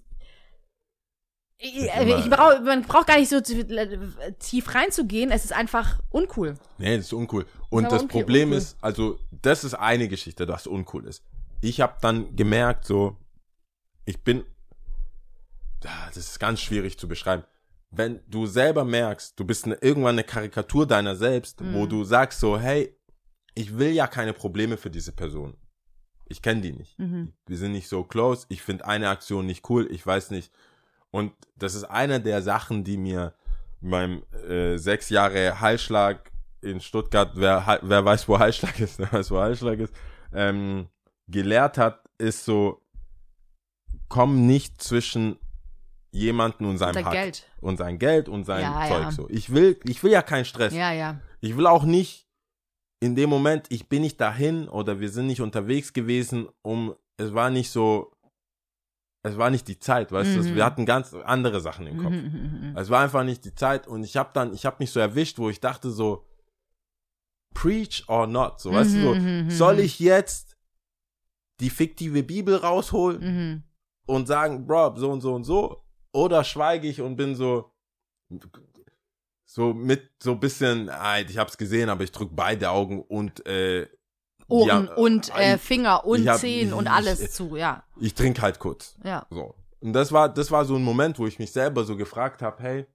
man braucht gar nicht so tief reinzugehen, es ist einfach uncool. Nee, das ist uncool. Und das Problem ist, also, das ist eine Geschichte, das uncool ist. Ich habe dann gemerkt, so, das ist ganz schwierig zu beschreiben. Wenn du selber merkst, du bist irgendwann eine Karikatur deiner selbst, wo du sagst so, hey, ich will ja keine Probleme für diese Person. Ich kenne die nicht. Wir sind nicht so close. Ich finde eine Aktion nicht cool. Ich weiß nicht. Und das ist eine der Sachen, die mir beim 6 Jahre Heilschlag in Stuttgart, wer weiß, wo Heilschlag ist, gelehrt hat, ist so, komm nicht zwischen jemanden und seinem Hack. Geld. Und sein Geld und sein Zeug. Ja. So. Ich will ja keinen Stress. Ja. Ich will auch nicht in dem Moment, ich bin nicht dahin oder wir sind nicht unterwegs gewesen, es war nicht die Zeit, weißt du, wir hatten ganz andere Sachen im Kopf. Es war einfach nicht die Zeit und ich hab mich so erwischt, wo ich dachte so, preach or not, so, weißt du, so, soll ich jetzt die fiktive Bibel rausholen und sagen, Bro, so und so und so, oder schweige ich und bin so mit so ein bisschen, ich hab's gesehen, aber ich drück beide Augen und Ohren und Finger und Zehen und alles zu, ja. Ich trinke halt kurz. Ja. So. Und das war so ein Moment, wo ich mich selber so gefragt habe, hey,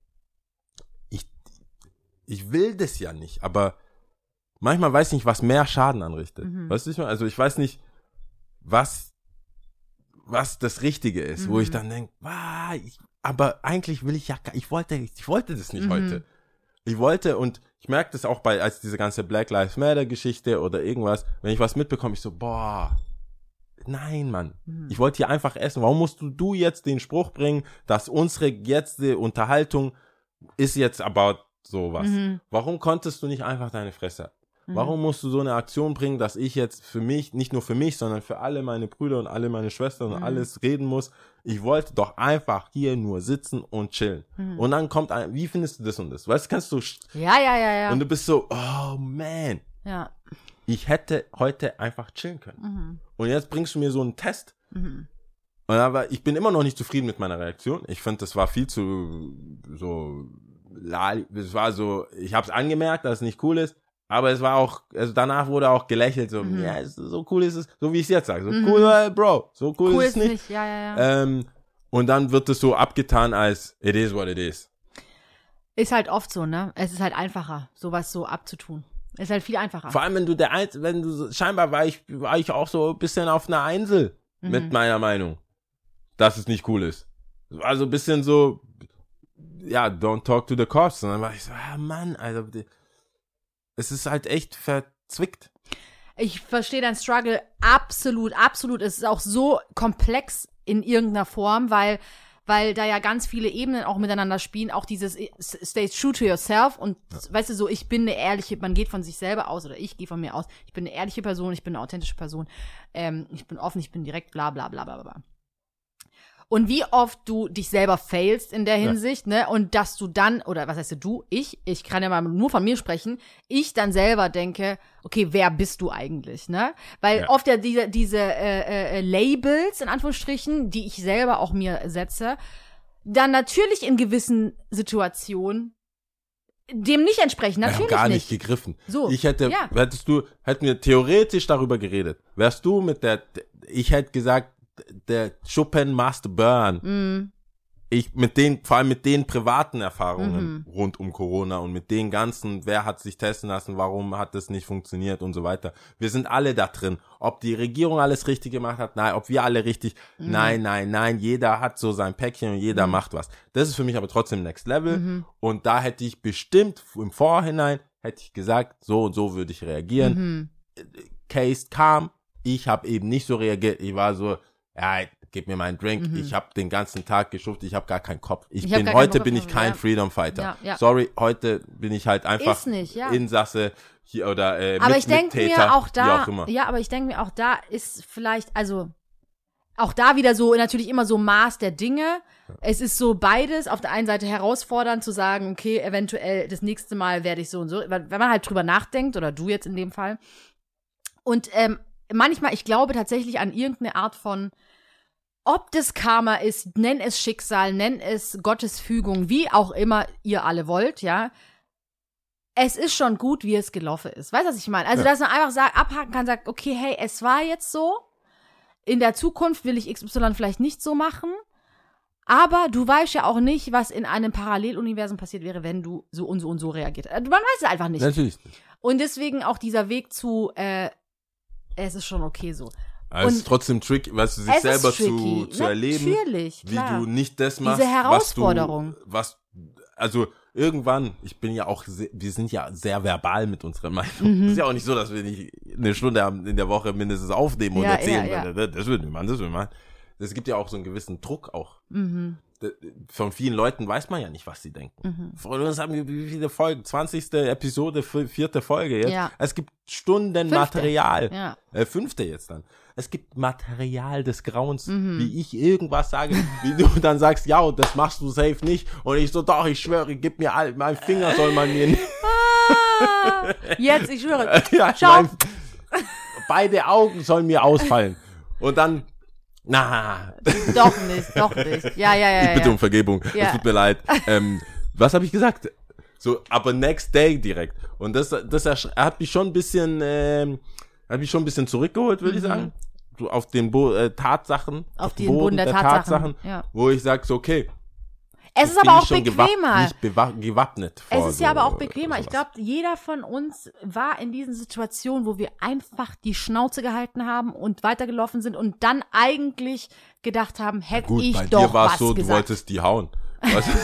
ich will das ja nicht, aber manchmal weiß ich nicht, was mehr Schaden anrichtet. Weißt du, also ich weiß nicht, was das Richtige ist, wo ich dann denke, aber eigentlich ich wollte das nicht heute. Ich wollte, und ich merke das auch als diese ganze Black Lives Matter Geschichte oder irgendwas, wenn ich was mitbekomme, ich so, nein, Mann. Ich wollte hier einfach essen. Warum musst du jetzt den Spruch bringen, dass unsere jetzige Unterhaltung ist jetzt about sowas? Warum konntest du nicht einfach deine Fresse? Warum musst du so eine Aktion bringen, dass ich jetzt für mich, nicht nur für mich, sondern für alle meine Brüder und alle meine Schwestern und alles reden muss? Ich wollte doch einfach hier nur sitzen und chillen. Und dann kommt ein, wie findest du das und das? Weißt du, kannst du... Ja. Und du bist so, oh man. Ja. Ich hätte heute einfach chillen können. Und jetzt bringst du mir so einen Test. Und aber ich bin immer noch nicht zufrieden mit meiner Reaktion. Ich finde, das war viel zu so... Es war so, ich habe es angemerkt, dass es nicht cool ist. Aber es war auch, also danach wurde auch gelächelt, so, ja, so cool ist es, so wie ich es jetzt sage, so cool, Bro, so cool ist es nicht. Ja. Und dann wird es so abgetan als, it is what it is. Ist halt oft so, ne? Es ist halt einfacher, sowas so abzutun. Ist halt viel einfacher. Vor allem, scheinbar war ich auch so ein bisschen auf einer Einsel mit meiner Meinung, dass es nicht cool ist. Also ein bisschen so, ja, don't talk to the cops. Und dann war ich so, Mann, also, es ist halt echt verzwickt. Ich verstehe dein Struggle absolut. Es ist auch so komplex in irgendeiner Form, weil da ja ganz viele Ebenen auch miteinander spielen. Auch dieses stay true to yourself und weißt du so, ich bin eine ehrliche, man geht von sich selber aus oder ich gehe von mir aus. Ich bin eine ehrliche Person, ich bin eine authentische Person. Ich bin offen, ich bin direkt, bla bla bla bla bla. Und wie oft du dich selber failst in der Hinsicht, ne? Und dass du dann, oder was heißt du, ich kann ja mal nur von mir sprechen, ich dann selber denke, okay, wer bist du eigentlich, ne? Weil oft ja diese Labels, in Anführungsstrichen, die ich selber auch mir setze, dann natürlich in gewissen Situationen dem nicht entsprechen, natürlich gar nicht gegriffen. So, hätten wir theoretisch darüber geredet, wärst du ich hätte gesagt, der Chopin must burn. Vor allem mit den privaten Erfahrungen rund um Corona und mit den ganzen, wer hat sich testen lassen, warum hat das nicht funktioniert und so weiter. Wir sind alle da drin. Ob die Regierung alles richtig gemacht hat, nein, ob wir alle richtig, nein, jeder hat so sein Päckchen und jeder macht was. Das ist für mich aber trotzdem Next Level und da hätte ich bestimmt im Vorhinein, hätte ich gesagt, so und so würde ich reagieren. Case kam, ich habe eben nicht so reagiert, ich war so, ja, gib mir meinen Drink, ich habe den ganzen Tag geschuftet, ich habe gar keinen Kopf. Heute bin ich kein Freedom Fighter. Ja. Sorry, heute bin ich halt einfach Insasse hier oder aber ich denke mir auch da, wie auch immer. Ja, aber ich denke mir auch da ist vielleicht, also auch da wieder so natürlich immer so Maß der Dinge. Es ist so beides, auf der einen Seite herausfordernd zu sagen, okay, eventuell das nächste Mal werde ich so und so, wenn man halt drüber nachdenkt, oder du jetzt in dem Fall. Und manchmal, ich glaube tatsächlich an irgendeine Art von, ob das Karma ist, nenn es Schicksal, nenn es Gottes Fügung, wie auch immer ihr alle wollt, ja. Es ist schon gut, wie es gelaufen ist. Weißt du, was ich meine? Also, dass man einfach abhaken kann, sagt, okay, hey, es war jetzt so. In der Zukunft will ich XY vielleicht nicht so machen. Aber du weißt ja auch nicht, was in einem Paralleluniversum passiert wäre, wenn du so und so und so reagiert. Man weiß es einfach nicht. Natürlich nicht. Und deswegen auch dieser Weg zu, es ist schon okay so. Aber es ist trotzdem tricky, weißt du, sich selber zu erleben, natürlich, wie du nicht das machst, diese Herausforderung. Also irgendwann, wir sind ja sehr verbal mit unserer Meinung. Es ist ja auch nicht so, dass wir nicht eine Stunde in der Woche mindestens aufnehmen und erzählen, das will wir machen. Es gibt ja auch so einen gewissen Druck auch. Von vielen Leuten weiß man ja nicht, was sie denken. Von uns haben wir wie viele Folgen? 20. Episode, 4. Folge jetzt. Ja. Es gibt Stunden 5. Material. Ja. 5. jetzt dann. Es gibt Material des Grauens, wie ich irgendwas sage, wie du dann sagst, ja, das machst du safe nicht. Und ich so, doch, ich schwöre, gib mir mein Finger soll man mir nicht. Jetzt, ich schwöre. Ja, schau. Beide Augen sollen mir ausfallen. Und dann, Doch nicht. Ja. Ich bitte um Vergebung. Es tut mir leid. Was habe ich gesagt? So, aber next day direkt. Und das hat mich schon ein bisschen, zurückgeholt, würde ich sagen. So auf den Tatsachen. Auf den Boden der Tatsachen. Ja. Wo ich sage so, okay. Es ist aber auch bequemer. Nicht gewappnet. Es ist ja aber auch bequemer. Ich glaube, jeder von uns war in diesen Situationen, wo wir einfach die Schnauze gehalten haben und weitergelaufen sind und dann eigentlich gedacht haben, hätte ich doch was gesagt. Bei dir war es so, du wolltest die hauen. Weißt du?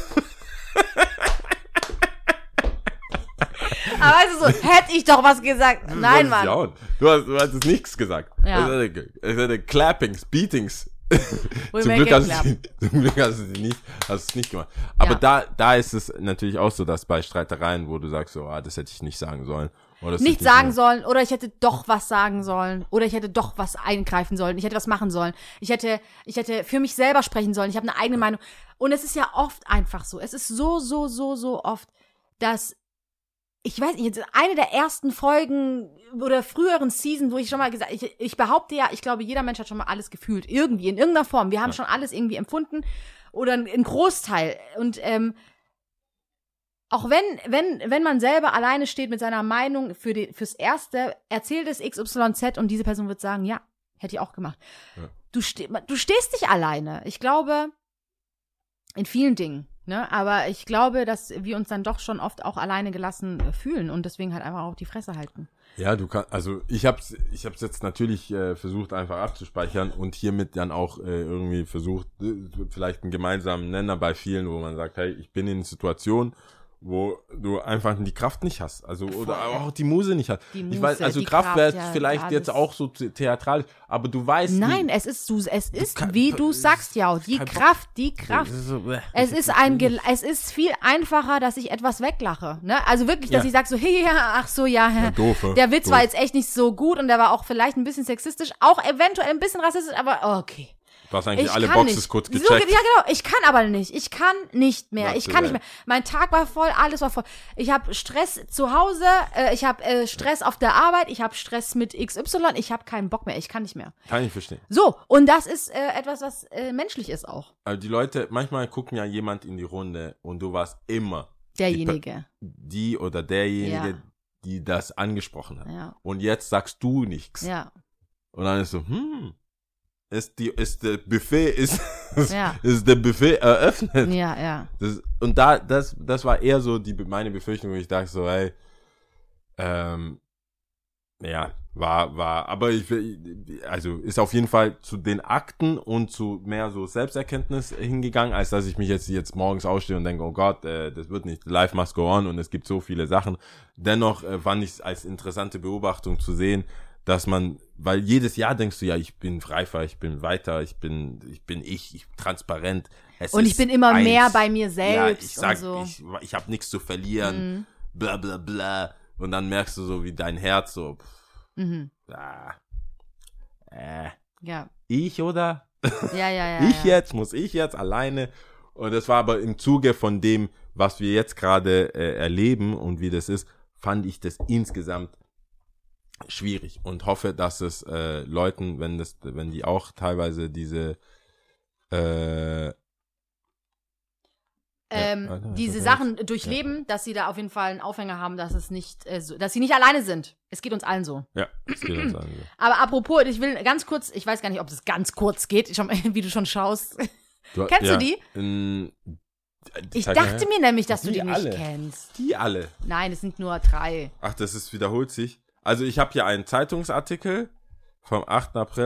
Aber weißt du so, hätte ich doch was gesagt. Nein, Mann. Du hast nichts gesagt. Ja. Es hätte Clappings, Beatings Wo Zum mir Glück, geklappt. zum Glück hast du es nicht gemacht. Aber Ja. da ist es natürlich auch so, dass bei Streitereien, wo du sagst, so, das hätte ich nicht sagen sollen. Oder das Nicht hätte sagen mehr- sollen oder ich hätte doch was sagen sollen oder ich hätte doch was eingreifen sollen, ich hätte was machen sollen, ich hätte für mich selber sprechen sollen, ich habe eine eigene Meinung. Und es ist ja oft einfach so, es ist so oft, dass, ich weiß nicht, jetzt eine der ersten Folgen oder früheren Season, wo ich schon mal gesagt, ich behaupte ja, ich glaube, jeder Mensch hat schon mal alles gefühlt, irgendwie, in irgendeiner Form, wir haben schon alles irgendwie empfunden oder ein Großteil und auch wenn man selber alleine steht mit seiner Meinung fürs Erste, erzählt es XYZ und diese Person wird sagen, ja, hätte ich auch gemacht. Ja. Du stehst nicht alleine. Ich glaube, in vielen Dingen, ne? Aber ich glaube, dass wir uns dann doch schon oft auch alleine gelassen fühlen und deswegen halt einfach auch die Fresse halten. Ja, du kannst, also ich hab's jetzt natürlich versucht einfach abzuspeichern und hiermit dann auch irgendwie versucht, vielleicht einen gemeinsamen Nenner bei vielen, wo man sagt, hey, ich bin in einer Situation, wo du einfach die Kraft nicht hast, also oder auch die Muse nicht hast. Die Ich Muse, weiß, also die Kraft wäre Kraft, ja, vielleicht alles. jetzt auch so theatralisch, aber du weißt, Nein, wie, es ist kann- wie du sagst, ja, die kein Bock. Kraft. So, Es ist viel einfacher, dass ich etwas weglache, ne? Also wirklich, dass Ja. ich sag so, hey, ja, ach so, ja, doof, der Witz war doof. jetzt echt nicht so gut und der war auch vielleicht ein bisschen sexistisch, auch eventuell ein bisschen rassistisch, aber okay. Du hast eigentlich Ich alle kann Boxes nicht. kurz So, gecheckt. ja, genau. Ich kann aber nicht. Ich kann nicht mehr. Ich kann nicht mehr. Naturell. Mein Tag war voll, alles war voll. Ich habe Stress zu Hause, ich habe Stress auf der Arbeit, ich habe Stress mit XY, ich habe keinen Bock mehr. Ich kann nicht mehr. Kann ich verstehen. So, und das ist etwas, was menschlich ist auch. Also die Leute, manchmal gucken ja jemand in die Runde und du warst immer Derjenige. die oder derjenige, Ja. die das angesprochen hat. Ja. Und jetzt sagst du nichts. Ja. Und dann ist so, ist der Buffet Ja. ist der Buffet eröffnet. Ja. Und das war eher so meine Befürchtung, wo ich dachte so, hey, ja, war, aber also ist auf jeden Fall zu den Akten und zu mehr so Selbsterkenntnis hingegangen, als dass ich mich jetzt morgens ausstehe und denke, oh Gott, das wird nicht, life must go on und es gibt so viele Sachen. Dennoch fand ich es als interessante Beobachtung zu sehen, dass man, weil jedes Jahr denkst du, ja, ich bin reifer, ich bin weiter, ich bin transparent. Und ich bin immer mehr bei mir selbst ich sag, und so. ich habe nichts zu verlieren, bla bla bla. Und dann merkst du so, wie dein Herz so, Ja. ich oder? Ja. Muss ich jetzt alleine? Und das war aber im Zuge von dem, was wir jetzt gerade erleben und wie das ist, fand ich das insgesamt schwierig und hoffe, dass es Leuten, wenn die auch teilweise diese diese Sachen durchleben, dass sie da auf jeden Fall einen Aufhänger haben, dass es nicht, dass sie nicht alleine sind. Es geht uns allen so. ja, das geht uns an. So. Aber apropos, ich will ganz kurz, ich weiß gar nicht, ob das ganz kurz geht, wie du schon schaust. Kennst du die? Ich dachte mir nämlich, dass du die nicht alle. kennst. Die alle. Nein, es sind nur 3. Ach, wiederholt sich. Also ich habe hier einen Zeitungsartikel vom 8. April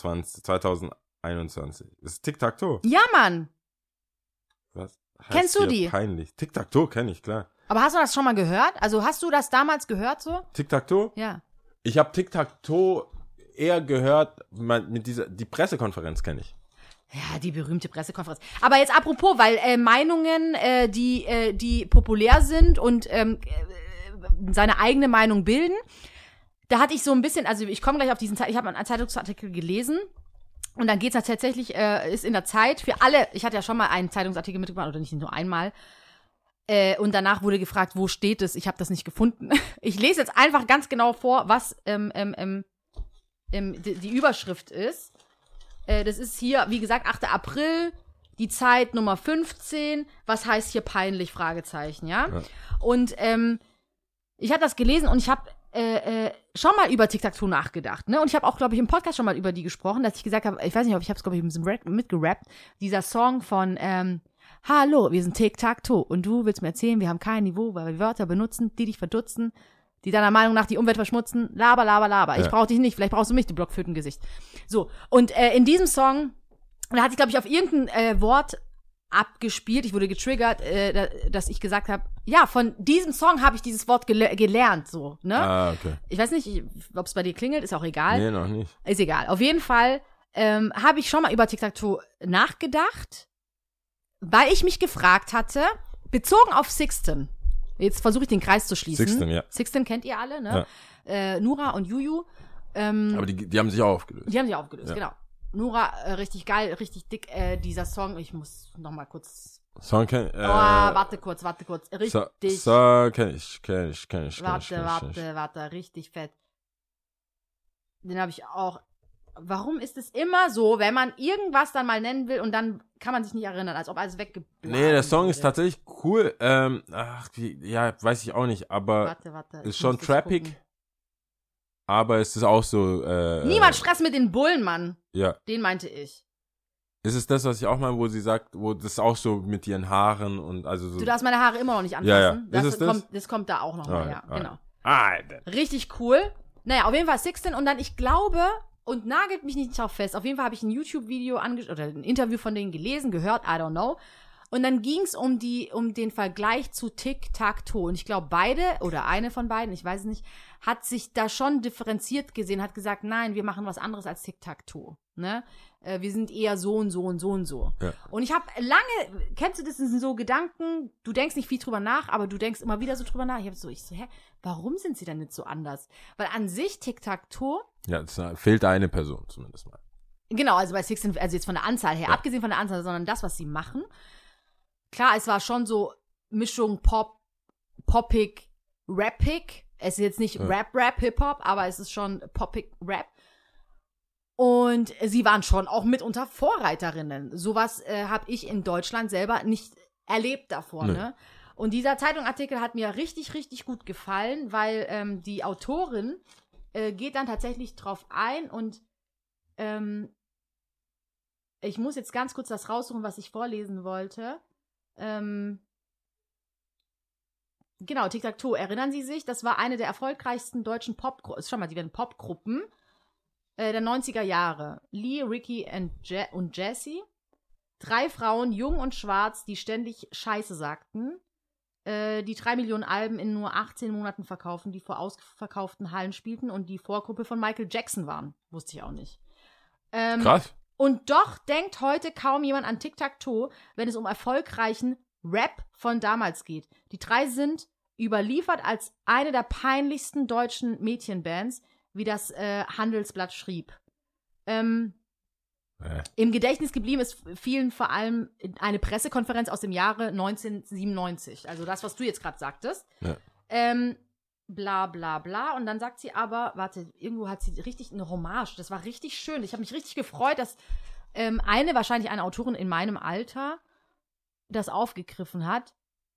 2021. Das ist Tic-Tac-Toe. Ja, Mann. Was heißt Kennst du hier die? Peinlich. Tic-Tac-Toe kenne ich, klar. Aber hast du das schon mal gehört? Also hast du das damals gehört so? Tic-Tac-Toe? Ja. Ich habe Tic-Tac-Toe eher gehört, die Pressekonferenz kenne ich. Ja, die berühmte Pressekonferenz. Aber jetzt apropos, weil Meinungen, die populär sind und seine eigene Meinung bilden, da hatte ich so ein bisschen, also ich komme gleich auf diesen ich habe einen Zeitungsartikel gelesen und dann geht's tatsächlich, ist in der Zeit für alle, ich hatte ja schon mal einen Zeitungsartikel mitgebracht, oder nicht nur einmal, und danach wurde gefragt, wo steht es? Ich habe das nicht gefunden. Ich lese jetzt einfach ganz genau vor, was die Überschrift ist. Das ist hier, wie gesagt, 8. April, die Zeit Nummer 15. Was heißt hier peinlich? Fragezeichen, ja? Und ich habe das gelesen und ich habe schon mal über Tic-Tac-Toe nachgedacht, ne? Und ich habe auch, glaube ich, im Podcast schon mal über die gesprochen, dass ich gesagt habe, ich weiß nicht, ob ich habe es, glaube ich, ein bisschen mitgerappt, dieser Song von Hallo, wir sind Tic-Tac-Toe und du willst mir erzählen, wir haben kein Niveau, weil wir Wörter benutzen, die dich verdutzen, die deiner Meinung nach die Umwelt verschmutzen. Laber, laber, laber. Ich brauch dich nicht, vielleicht brauchst du mich, du Blockflötengesicht. So, und in diesem Song, da hatte ich, glaube ich, auf irgendein Wort abgespielt, ich wurde getriggert, dass ich gesagt habe, ja, von diesem Song habe ich dieses Wort gelernt, so, ne? Ah, okay. Ich weiß nicht, ob es bei dir klingelt, ist auch egal. Nee, noch nicht. Ist egal. Auf jeden Fall habe ich schon mal über Tic-Tac-Toe nachgedacht, weil ich mich gefragt hatte, bezogen auf Sixten, jetzt versuche ich den Kreis zu schließen. Sixten, ja. Sixten kennt ihr alle, ne? Nura und Juju. Aber die haben sich auch aufgelöst. Die haben sich aufgelöst, Ja. genau. Nura, richtig geil, richtig dick, dieser Song, ich muss noch mal kurz, Song warte kurz, richtig, kenn ich. warte, richtig fett. Den habe ich auch. Warum ist es immer so, wenn man irgendwas dann mal nennen will und dann kann man sich nicht erinnern, als ob alles weggeblasen Nee, der Song ist wurde. tatsächlich cool. Weiß ich auch nicht, aber Warte. ist ich schon muss das trappig. gucken. Aber es ist auch so. Niemand Stress mit den Bullen, Mann. Ja. Den meinte ich. Ist es das, was ich auch meine, wo sie sagt, wo das auch so mit ihren Haaren und also so. Du darfst meine Haare immer noch nicht anfassen. Ja. Ist es das? Das kommt da auch noch mal, Ah, ja, genau. Alter. Richtig cool. Naja, auf jeden Fall Sixten und dann, ich glaube, und nagelt mich nicht drauf fest, auf jeden Fall habe ich ein YouTube-Video oder ein Interview von denen gelesen, gehört, I don't know. Und dann ging es um den Vergleich zu Tic-Tac-Toe. Und ich glaube, beide, oder eine von beiden, ich weiß es nicht, hat sich da schon differenziert gesehen, hat gesagt, nein, wir machen was anderes als Tic-Tac-Toe. Ne? Wir sind eher so und so und so und so. Ja. Und ich habe lange, kennst du das, sind so Gedanken, du denkst nicht viel drüber nach, aber du denkst immer wieder so drüber nach. Ich so, warum sind sie denn nicht so anders? Weil an sich Tic-Tac-Toe, Ja, es fehlt eine Person zumindest mal. genau, also bei Sixten, also jetzt von der Anzahl her, Ja. abgesehen von der Anzahl, sondern das, was sie machen. Klar, es war schon so Mischung poppig, rappig. Es ist jetzt nicht Rap, Hip-Hop, aber es ist schon poppig, Rap. Und sie waren schon auch mitunter Vorreiterinnen. Sowas habe ich in Deutschland selber nicht erlebt davor, Nee. ne? Und dieser Zeitungartikel hat mir richtig, richtig gut gefallen, weil die Autorin geht dann tatsächlich drauf ein und ich muss jetzt ganz kurz das raussuchen, was ich vorlesen wollte. Genau, Tic-Tac-Toe, erinnern Sie sich? Das war eine der erfolgreichsten deutschen Popgruppen, schau mal, die werden Popgruppen der 90er Jahre. Lee, Ricky und Jessie. 3 Frauen, jung und schwarz, die ständig Scheiße sagten. Die 3 Millionen Alben in nur 18 Monaten verkaufen, die vor ausverkauften Hallen spielten und die Vorgruppe von Michael Jackson waren. Wusste ich auch nicht. Krass. Und doch denkt heute kaum jemand an Tic-Tac-Toe, wenn es um erfolgreichen Rap von damals geht. Die 3 sind überliefert als eine der peinlichsten deutschen Mädchenbands, wie das Handelsblatt schrieb. Im Gedächtnis geblieben ist vielen vor allem eine Pressekonferenz aus dem Jahre 1997. Also das, was du jetzt gerade sagtest. Ja. Bla bla bla. Und dann sagt sie aber, warte, irgendwo hat sie richtig eine Hommage. Das war richtig schön. Ich habe mich richtig gefreut, dass wahrscheinlich eine Autorin in meinem Alter das aufgegriffen hat.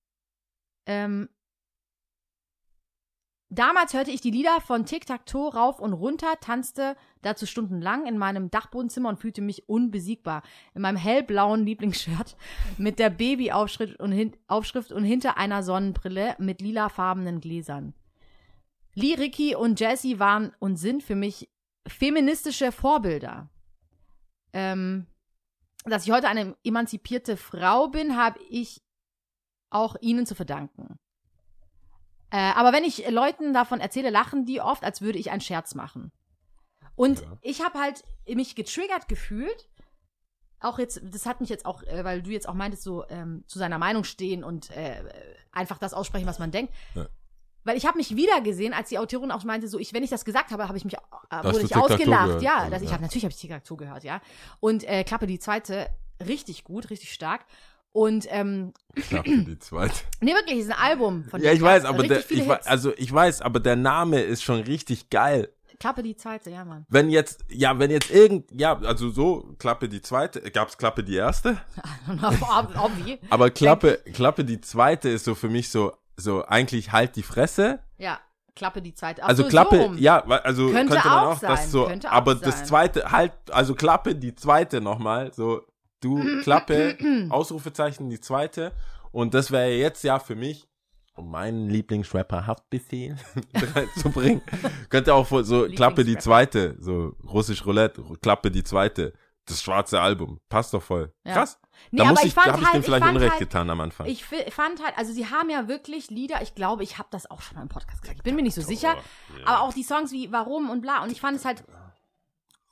Damals hörte ich die Lieder von Tic-Tac-Toe rauf und runter, tanzte dazu stundenlang in meinem Dachbodenzimmer und fühlte mich unbesiegbar. In meinem hellblauen Lieblingsshirt mit der Babyaufschrift Aufschrift und hinter einer Sonnenbrille mit lilafarbenen Gläsern. Lee, Ricky und Jessie waren und sind für mich feministische Vorbilder. Dass ich heute eine emanzipierte Frau bin, habe ich auch ihnen zu verdanken. Aber wenn ich Leuten davon erzähle, lachen die oft, als würde ich einen Scherz machen. Und ich habe halt mich getriggert gefühlt, auch jetzt, das hat mich jetzt auch, weil du jetzt auch meintest, so zu seiner Meinung stehen und einfach das aussprechen, was man denkt. Ja. Weil ich habe mich wieder gesehen, als die Autorin auch meinte, so wenn ich das gesagt habe, habe ich mich wurde ich ausgelacht. Ja, natürlich habe ich Tic-Tac-Toe gehört, ja. Und Klappe die zweite, richtig gut, richtig stark. Und Klappe die zweite. Nee, wirklich, ist ein Album von Ja, ich weiß, aber ich weiß, aber der Name ist schon richtig geil. Klappe die zweite, ja, Mann. Wenn jetzt also so, Klappe die zweite, gab's Klappe die erste? Aber Klappe die zweite ist so für mich so eigentlich halt die Fresse. Ja, Klappe die zweite. Also Klappe, so ja, also könnte man auch sein, das so, aber das zweite halt, also Klappe die zweite nochmal, so du Klappe, Ausrufezeichen die zweite und das wäre jetzt ja für mich, um meinen Lieblingsrapper Haftbefehl zu bringen, könnte auch so Klappe die zweite, so russisch Roulette, Klappe die zweite, das schwarze Album, passt doch voll. Ja. Krass. Nee, da habe ich dem vielleicht Unrecht getan am Anfang. Ich fand halt, also sie haben ja wirklich Lieder, ich glaube, ich habe das auch schon mal im Podcast gesagt, ich bin mir nicht so sicher, aber auch die Songs wie Warum und bla und ich fand es halt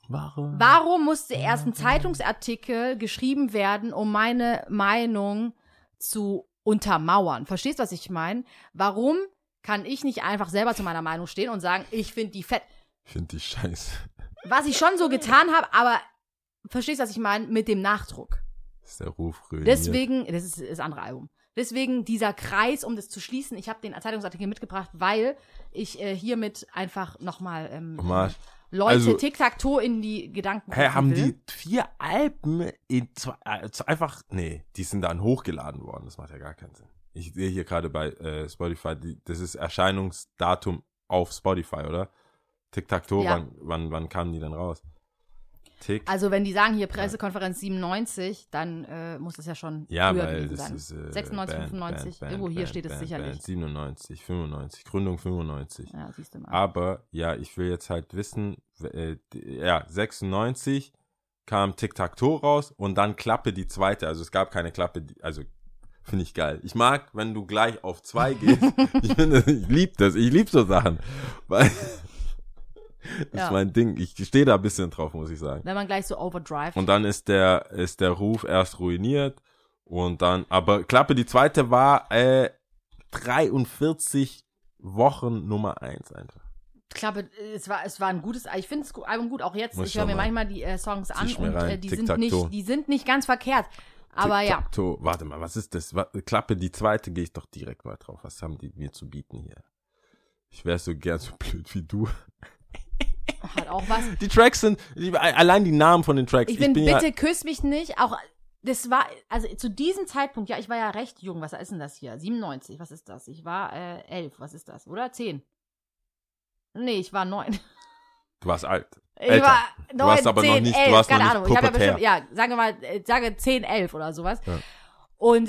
Warum musste erst ein Zeitungsartikel geschrieben werden, um meine Meinung zu untermauern? Verstehst du, was ich meine? Warum kann ich nicht einfach selber zu meiner Meinung stehen und sagen, ich finde die fett? Ich finde die scheiße. Was ich schon so getan habe, aber verstehst du, was ich meine? Mit dem Nachdruck. Das ist der Ruf ruiniert. Deswegen, das ist das andere Album. Deswegen dieser Kreis, um das zu schließen. Ich habe den Zeitungsartikel mitgebracht, weil ich hiermit einfach nochmal Leute Also, Tic-Tac-Toe in die Gedanken haben will. die 4 Alben in einfach, nee, die sind dann hochgeladen worden. Das macht ja gar keinen Sinn. Ich sehe hier gerade bei Spotify, das ist Erscheinungsdatum auf Spotify, oder? Tic-Tac-Toe, Ja. wann kamen die denn raus? Also wenn die sagen hier Pressekonferenz 97, dann muss das ja schon Ja, früher weil gewesen das sein. ist 96, 95, irgendwo hier steht es sicherlich. 97, 95, Gründung 95. Ja, siehst du mal. Aber, ja, ich will jetzt halt wissen, 96 kam Tic-Tac-Toe raus und dann Klappe die zweite. Also es gab keine Klappe, also finde ich geil. Ich mag, wenn du gleich auf 2 gehst. Ich liebe das. Ich liebe so Sachen. Weil das ist mein Ding. Ich stehe da ein bisschen drauf, muss ich sagen. Wenn man gleich so overdrive. Und dann ist der Ruf erst ruiniert und dann, aber Klappe die zweite war 43 Wochen Nummer 1 einfach. Klappe, es war ein gutes, ich finde das Album gut, auch jetzt. Muss Ich höre mir schon mal. manchmal die Songs an Zieh ich mir und rein. die Tic-Tac-Toe. sind nicht ganz verkehrt. Aber ja. Tic-Tac-Toe. Warte mal, was ist das? Klappe die zweite, gehe ich doch direkt mal drauf. Was haben die mir zu bieten hier? Ich wäre so gern so blöd wie du. Hat auch was. Die Tracks sind, allein die Namen von den Tracks. Ich bin, bin bitte küss mich nicht, auch, das war, also zu diesem Zeitpunkt, ja, ich war ja recht jung, was ist denn das hier? 97, was ist das? Ich war 11, was ist das? Oder 10? Nee, ich war 9. Du warst alt. Ich Älter. war 9, Du warst aber 10, noch nicht, 11, du warst keine noch Ahnung. nicht Ich habe ja pubertär. bestimmt, ja, sage 10, 11 oder sowas. Ja. Und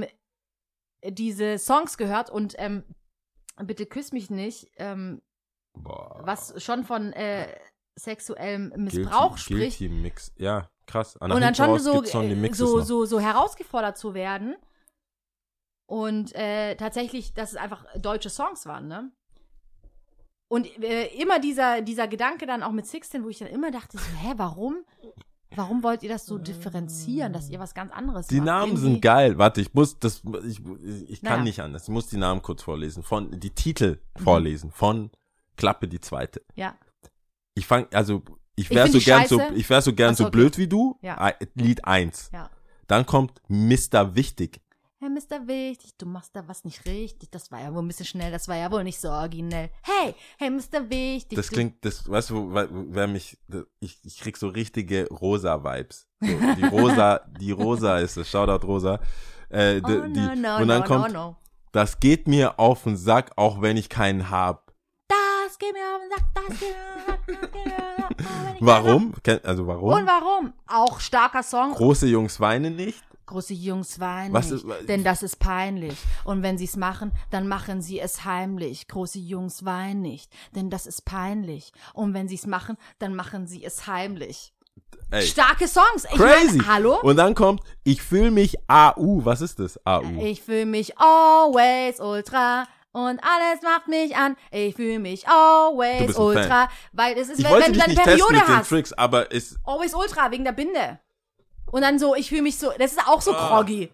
diese Songs gehört und bitte küss mich nicht, Boah. was schon von sexuellem Missbrauch spricht. Guilty Mix. Ja, krass. Und dann schon so so herausgefordert zu werden. Und tatsächlich, dass es einfach deutsche Songs waren, ne? Und immer dieser Gedanke dann auch mit 16, wo ich dann immer dachte, so, warum wollt ihr das so differenzieren, dass ihr was ganz anderes Die macht? Namen Irgendwie- sind geil. Warte, ich kann Naja. nicht anders. Ich muss die Namen kurz vorlesen. Die Titel vorlesen. Von Klappe die zweite. Ja. Ich wäre find so die gern scheiße. ich wäre so gern Ach so, so okay. blöd wie du. Ja. Lied 1. Ja. Dann kommt Mr. Wichtig. Hey, Mr. Wichtig, du machst da was nicht richtig. Das war ja wohl ein bisschen schnell, das war ja wohl nicht so originell. Hey, Mr. Wichtig. Das klingt, weißt du, ich krieg so richtige Rosa-Vibes. So, die Rosa ist es. Shoutout Rosa. Und dann kommt, das geht mir auf den Sack, auch wenn ich keinen hab. Das geht mir auf den Sack, das geht mir auf den Sack, das geht mir auf den Sack. Warum? Warum? Und warum? Auch starker Song. Große Jungs weinen nicht. Große Jungs weinen Was nicht, ist- denn das ist peinlich. Und wenn sie es machen, dann machen sie es heimlich. Große Jungs weinen nicht, denn das ist peinlich. Und wenn sie es machen, dann machen sie es heimlich. Ey, Starke Songs. Ich crazy. Mein, hallo? Und dann kommt, ich fühle mich AU. Was ist das? AU. Ich fühle mich always ultra und alles macht mich an. Ich fühle mich Du always bist ein ultra, weil es ist, Ich wenn wollte du dich deine nicht testen Periode mit den hast. Tricks, aber ist, Always ultra, wegen der Binde. Und dann so, ich fühle mich so, das ist auch so groggy.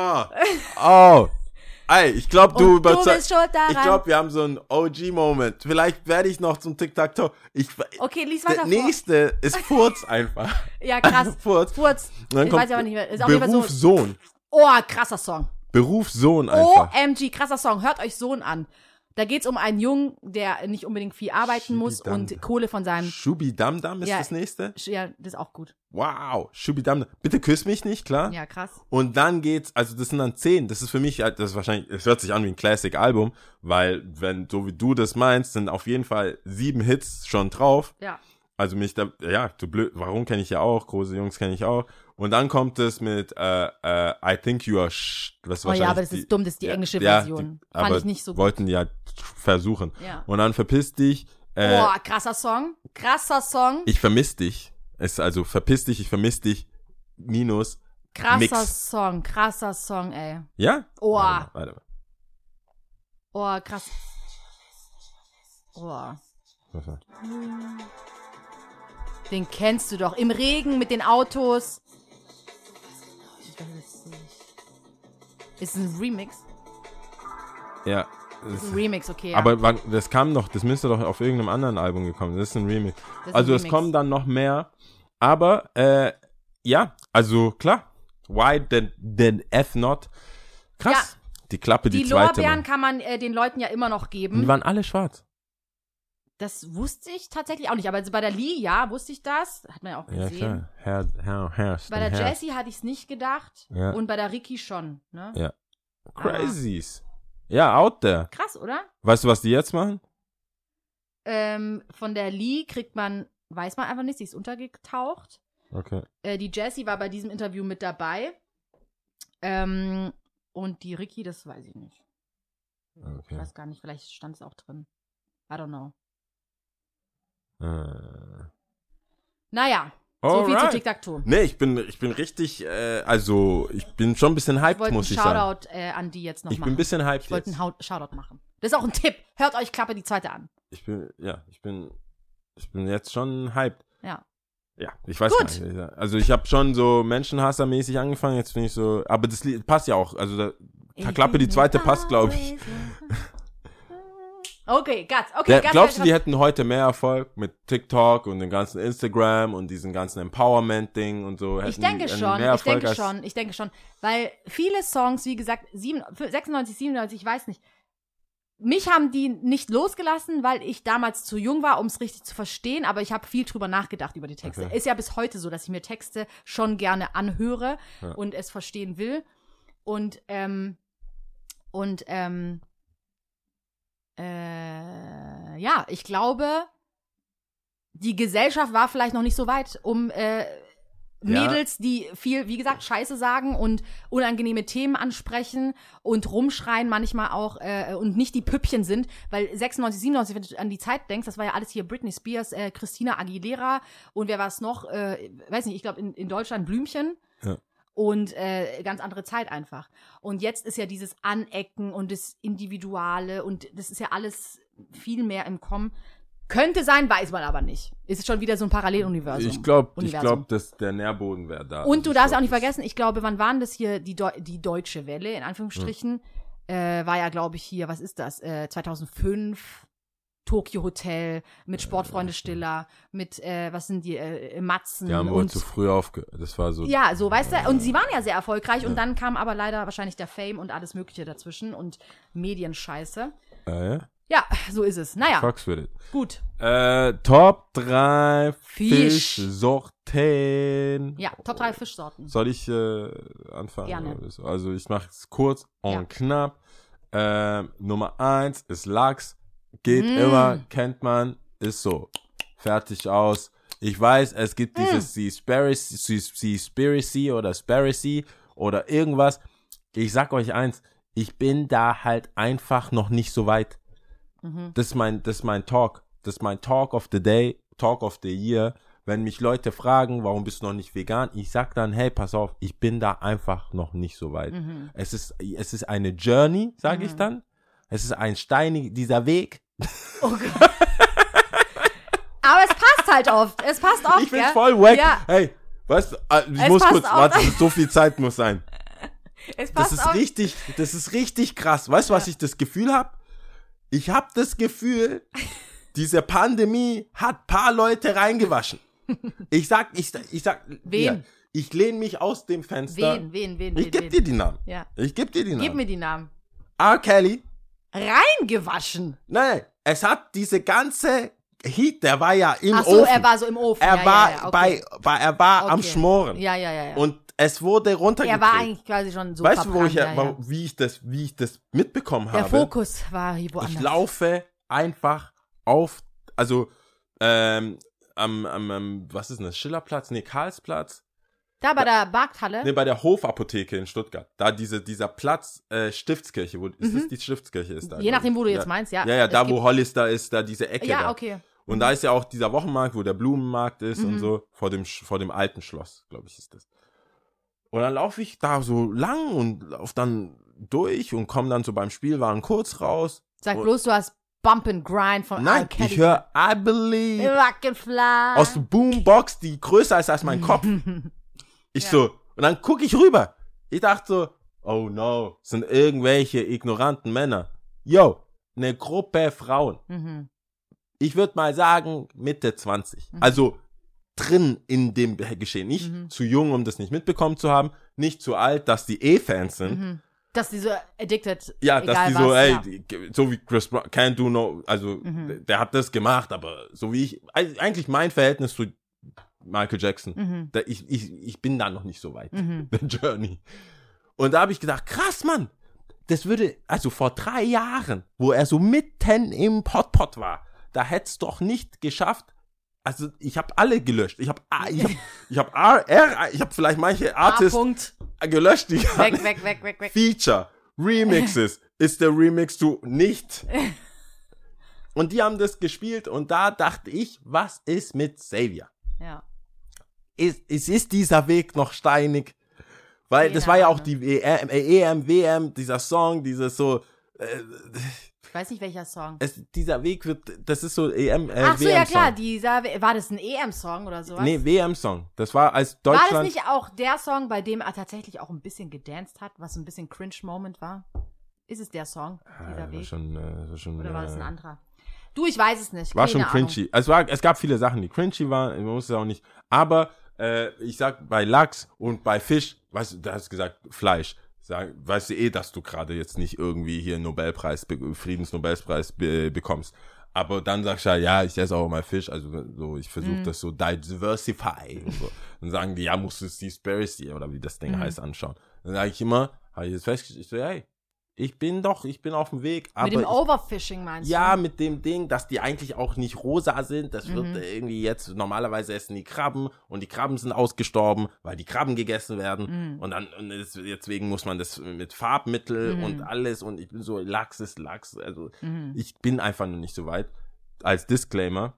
oh. Ey, ich glaube, du Und du überzeugst. bist schuld daran. Ich glaube, wir haben so einen OG-Moment. Vielleicht werde ich noch zum Tic-Tac-Toe. Okay, lies weiter Der vor. nächste ist Furz einfach. Ja, krass. Furz. Furz. Und dann Ich kommt weiß aber nicht mehr. Ist auf jeden Fall Beruf so. Sohn. Oh, krasser Song. Beruf Sohn einfach. OMG, krasser Song. Hört euch Sohn an. Da geht's um einen Jungen, der nicht unbedingt viel arbeiten muss Schubidam. und Kohle von seinem. Schubidamdam ist Ja. das nächste. Ja, das ist auch gut. Wow. Schubidamdam. Bitte küss mich nicht, klar? Ja, krass. Und dann geht's, also das sind dann 10. Das ist für mich, das ist wahrscheinlich, es hört sich an wie ein Classic-Album, weil, wenn, so wie du das meinst, sind auf jeden Fall 7 Hits schon drauf. Ja. Also so blöd, warum kenne ich ja auch, große Jungs kenne ich auch. Und dann kommt es mit I Think You Are was Oh wahrscheinlich ja, aber das ist dumm, das ist die englische Version. Fand aber ich nicht so gut. wollten die ja versuchen. Ja. Und dann verpiss dich, Boah, krasser Song. Krasser Song. ich vermiss dich. Ist also verpiss dich, ich vermiss dich, minus Mix. Krasser Song, ey. Ja? Oh. Warte mal. Oh, krass. Oh. Warte mal. Den kennst du doch. Im Regen mit den Autos. Ich weiß jetzt nicht. Ist es ein Remix? Ja. Das ist ein Remix, okay. Ja. Aber das kam doch, das müsste doch auf irgendeinem anderen Album gekommen. Das ist ein Remix. Das ist Also ein es Remix. kommen dann noch mehr. Aber, ja, also klar. Why then F not? Krass. Ja. Die Klappe, die Die zweite. Lorbeeren Mann. kann man den Leuten ja immer noch Die geben. waren alle schwarz. Das wusste ich tatsächlich auch nicht. Aber bei der Lee, ja, wusste ich das. Hat man ja auch Ja, gesehen. klar. Bei der Jessie hatte ich es nicht gedacht. Ja. Und bei der Ricky schon. Ne? Ja. Crazies. Ja, out there. Krass, oder? Weißt du, was die jetzt machen? Von der Lee weiß man einfach nicht, sie ist untergetaucht. Okay. Die Jessie war bei diesem Interview mit dabei. Und die Ricky, das weiß ich nicht. Ich Okay. weiß gar nicht, vielleicht stand es auch drin. I don't know. Naja, so viel zu Alright. Tic-Tac-Toe. Nee, ich bin richtig, ich bin schon ein bisschen Ich hyped, wollte einen muss ich sagen. Shoutout an die jetzt noch Ich machen. bin ein bisschen hyped Ich wollte jetzt. einen Shoutout machen. Das ist auch ein Tipp. Hört euch Klappe die zweite an. Ich bin jetzt schon hyped. Ja. Ja, ich weiß Gut. gar nicht. Also ich habe schon so Menschenhassermäßig angefangen, jetzt bin ich so, aber das Lied passt ja auch. Also Klappe die zweite passt, glaube ich. Okay, Guts. Glaubst du, die hätten heute mehr Erfolg mit TikTok und dem ganzen Instagram und diesem ganzen Empowerment-Ding und so? Ich denke schon. Weil viele Songs, wie gesagt, 96, 97, ich weiß nicht, mich haben die nicht losgelassen, weil ich damals zu jung war, um es richtig zu verstehen, aber ich habe viel drüber nachgedacht über die Texte. Okay. Ist ja bis heute so, dass ich mir Texte schon gerne anhöre und es verstehen will. Und ja, ich glaube, die Gesellschaft war vielleicht noch nicht so weit, um Mädels, die viel, wie gesagt, Scheiße sagen und unangenehme Themen ansprechen und rumschreien manchmal auch und nicht die Püppchen sind, weil 96, 97, wenn du an die Zeit denkst, das war ja alles hier Britney Spears, Christina Aguilera und wer war es noch? Weiß nicht, ich glaube in Deutschland Blümchen. Ja. Und ganz andere Zeit einfach. Und jetzt ist ja dieses Anecken und das Individuale und das ist ja alles viel mehr im Kommen. Könnte sein, weiß man aber nicht. Ist schon wieder so ein Paralleluniversum. Ich glaube, dass der Nährboden wäre da. Und du Also darfst ich auch nicht glaub, vergessen, ich glaube, wann waren das hier, die Deutsche Welle, in Anführungsstrichen, war ja, glaube ich, hier, was ist das, 2005, Tokyo Hotel, mit Sportfreunde Stiller, mit, was sind die, Matzen. Die haben wohl und zu früh das war so. ja, so, weißt du, und sie waren ja sehr erfolgreich und dann kam aber leider wahrscheinlich der Fame und alles Mögliche dazwischen und Medienscheiße. Ja? Ja, so ist es. Naja, Fucks with it. gut. Top 3 Fisch. Fischsorten. Ja, Top 3 Fischsorten. Soll ich anfangen? Gerne. Oder so? Also ich mache es kurz und Ja. knapp. Nummer 1 ist Lachs. Geht immer, kennt man, ist so. Fertig aus. Ich weiß, es gibt dieses Seaspiracy oder Spiracy oder irgendwas. Ich sag euch eins, ich bin da halt einfach noch nicht so weit. Das ist mein Talk. Das ist mein Talk of the Day, Talk of the Year. Wenn mich Leute fragen, warum bist du noch nicht vegan? Ich sag dann, hey, pass auf, ich bin da einfach noch nicht so weit. Es ist eine Journey, sage ich dann. Es ist ein dieser Weg. Oh Gott. Aber es passt halt oft. Es passt oft, Ich bin gell? voll wack. Ja, Hey, weißt du, ich Es muss passt kurz, auch. warte, so viel Zeit muss sein. es Das passt ist oft. das ist richtig krass. Weißt du, was ich das Gefühl habe? Ich habe das Gefühl, diese Pandemie hat paar Leute reingewaschen. Ich sag, Wen? ja, ich lehne mich aus dem Fenster. Wen? Ich geb dir die Namen. Ja. Ich geb dir die Namen. Gib mir die Namen. R. Kelly. Reingewaschen. Nein, es hat diese ganze Heat, der war ja im Ach so, Ofen. er war so im Ofen. Er ja, war ja, okay. er war am Okay. Schmoren. Ja. Und es wurde runtergekriegt. Er war eigentlich quasi schon so Weißt du, verbrannt, wie ich das mitbekommen Der habe? Fokus war hier woanders. Ich laufe einfach auf, also was ist denn das? Schillerplatz? Nee, Karlsplatz. Da bei der Markthalle? Nee, bei der Hofapotheke in Stuttgart. Da dieser Platz, Stiftskirche. Ist das die Stiftskirche? Ist da, Je nachdem, wo du ja. jetzt meinst, ja. Ja, Es da gibt- wo Hollister ist, da diese Ecke Ja, da. okay. Und da ist ja auch dieser Wochenmarkt, wo der Blumenmarkt ist und so, vor dem alten Schloss, glaube ich, ist das. Und dann laufe ich da so lang und laufe dann durch und komme dann so beim Spielwagen kurz raus. Sag Und- bloß, du hast Bump and Grind von Nein, ich höre I Believe Rock and Fly. aus der Boombox, die größer ist als mein Kopf. Ich so, und dann gucke ich rüber. Ich dachte so, oh no, sind irgendwelche ignoranten Männer. Yo, eine Gruppe Frauen. Ich würde mal sagen, Mitte 20. Also drin in dem Geschehen. Nicht zu jung, um das nicht mitbekommen zu haben. Nicht zu alt, dass die Fans sind. Dass die so addicted, Ja, egal dass die was, so, ey, ja. so wie Chris Brown, can't do no, also der hat das gemacht, aber so wie ich, eigentlich mein Verhältnis zu Michael Jackson, ich bin da noch nicht so weit, the journey. Und da habe ich gedacht, krass, Mann, das würde, also vor 3 Jahren, wo er so mitten im Pot war, da hätte es doch nicht geschafft. Also ich habe alle gelöscht. Ich habe vielleicht manche Artists gelöscht. Die Weg. Feature, Remixes, ist der Remix zu nicht. Und die haben das gespielt und da dachte ich, was ist mit Xavier? Ja. Ist dieser Weg noch steinig? Weil das war ja auch die EM, WM, dieser Song, dieses so... Ich weiß nicht, welcher Song. Dieser Weg das ist so EM, Ach so, WM ja klar, war das ein EM-Song oder sowas? Nee, WM-Song. Das war als Deutschland... War das nicht auch der Song, bei dem er tatsächlich auch ein bisschen gedanced hat, was ein bisschen Cringe-Moment war? Ist es der Song, dieser Weg? Schon, oder war das ein anderer? Du, ich weiß es nicht. War schon Keine cringy. Es gab viele Sachen, die cringy waren, man muss es auch nicht. Aber ich sag, bei Lachs und bei Fisch, weißt du, da hast du gesagt, Fleisch. Weißt du dass du gerade jetzt nicht irgendwie hier einen Friedensnobelpreis bekommst. Aber dann sagst du ja, ich esse auch mal Fisch, also so, ich versuche das so diversify und so. Dann sagen die, ja, musst du Seaspiracy oder wie das Ding heißt anschauen. Dann sage ich immer, habe ich jetzt festgestellt, ich so, hey, ich bin auf dem Weg. Aber mit dem Overfishing meinst du? Ja, mit dem Ding, dass die eigentlich auch nicht rosa sind. Das wird irgendwie jetzt, normalerweise essen die Krabben und die Krabben sind ausgestorben, weil die Krabben gegessen werden. Und deswegen muss man das mit Farbmittel und alles und ich bin so, Lachs ist Lachs. Also ich bin einfach noch nicht so weit. Als Disclaimer.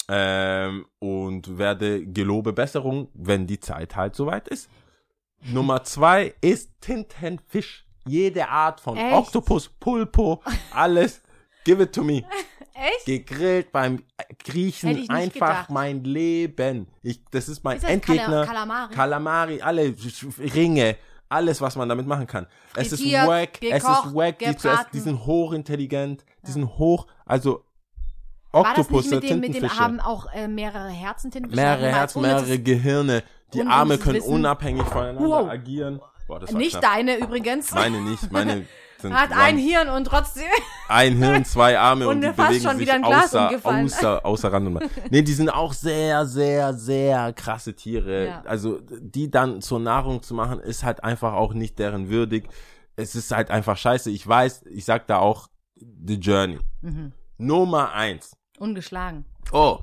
Und gelobe Besserung, wenn die Zeit halt soweit ist. Nummer 2 ist Tintenfisch. Jede Art von Echt? Oktopus, Pulpo, alles. Give it to me. Echt? Gegrillt beim Griechen, Hätte ich nicht einfach gedacht. mein Leben. Das ist mein Ist das Endgegner. Kalamari? Alle Ringe, alles, was man damit machen kann. Es ist Frittiert, wack, gekocht, die zu essen, die sind hochintelligent, also War das Oktopus, nicht mit dem Tintenfische. haben auch mehrere Herzen Tintenfische? Mehrere Herzen, mehrere Gehirne. Die Arme können Wissen. unabhängig voneinander Wow. agieren. Boah, das war Nicht knapp. deine übrigens. Meine nicht, meine sind Hat ein Hirn und trotzdem. ein Hirn, 2 Arme Und und die mir fast bewegen schon sich wieder ein Glas umgefallen. außer Rand und Band. Nee, die sind auch sehr, sehr, sehr krasse Tiere. Ja. Also die dann zur Nahrung zu machen, ist halt einfach auch nicht deren würdig. Es ist halt einfach scheiße. Ich weiß, ich sag da auch The Journey. Nummer 1. Ungeschlagen. Oh,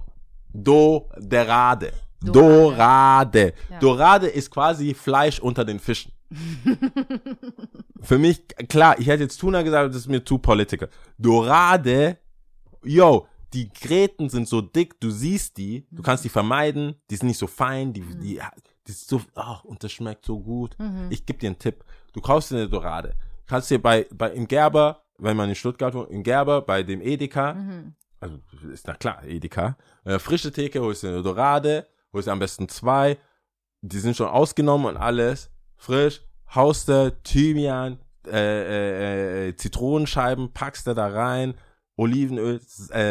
Dorade. Dorade. Ja. Dorade ist quasi Fleisch unter den Fischen. Für mich, klar, ich hätte jetzt Tuna gesagt, das ist mir zu political. Dorade, yo, die Gräten sind so dick, du siehst die, du kannst die vermeiden, die sind nicht so fein, die ist so, und das schmeckt so gut. Ich gebe dir einen Tipp. Du kaufst dir eine Dorade. Kannst dir im Gerber, wenn man in Stuttgart wohnt, im Gerber, bei dem Edeka, also ist na klar, Edeka, frische Theke, holst du eine Dorade, holst du am besten 2, die sind schon ausgenommen und alles, frisch, haust du Thymian, Zitronenscheiben, packst du da rein, Olivenöl,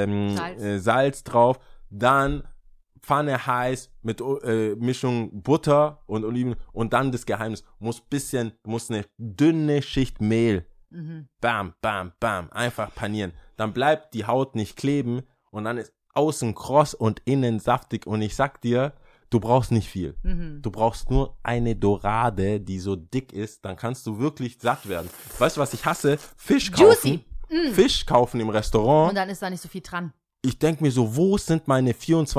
Salz drauf, dann Pfanne heiß mit Mischung Butter und Oliven und dann das Geheimnis, muss eine dünne Schicht Mehl, bam, bam, bam, einfach panieren, dann bleibt die Haut nicht kleben und dann ist außen kross und innen saftig und ich sag dir, du brauchst nicht viel. Du brauchst nur eine Dorade, die so dick ist, dann kannst du wirklich satt werden. Weißt du, was ich hasse? Fisch kaufen. Juicy. Fisch kaufen im Restaurant. Und dann ist da nicht so viel dran. Ich denk mir so, wo sind meine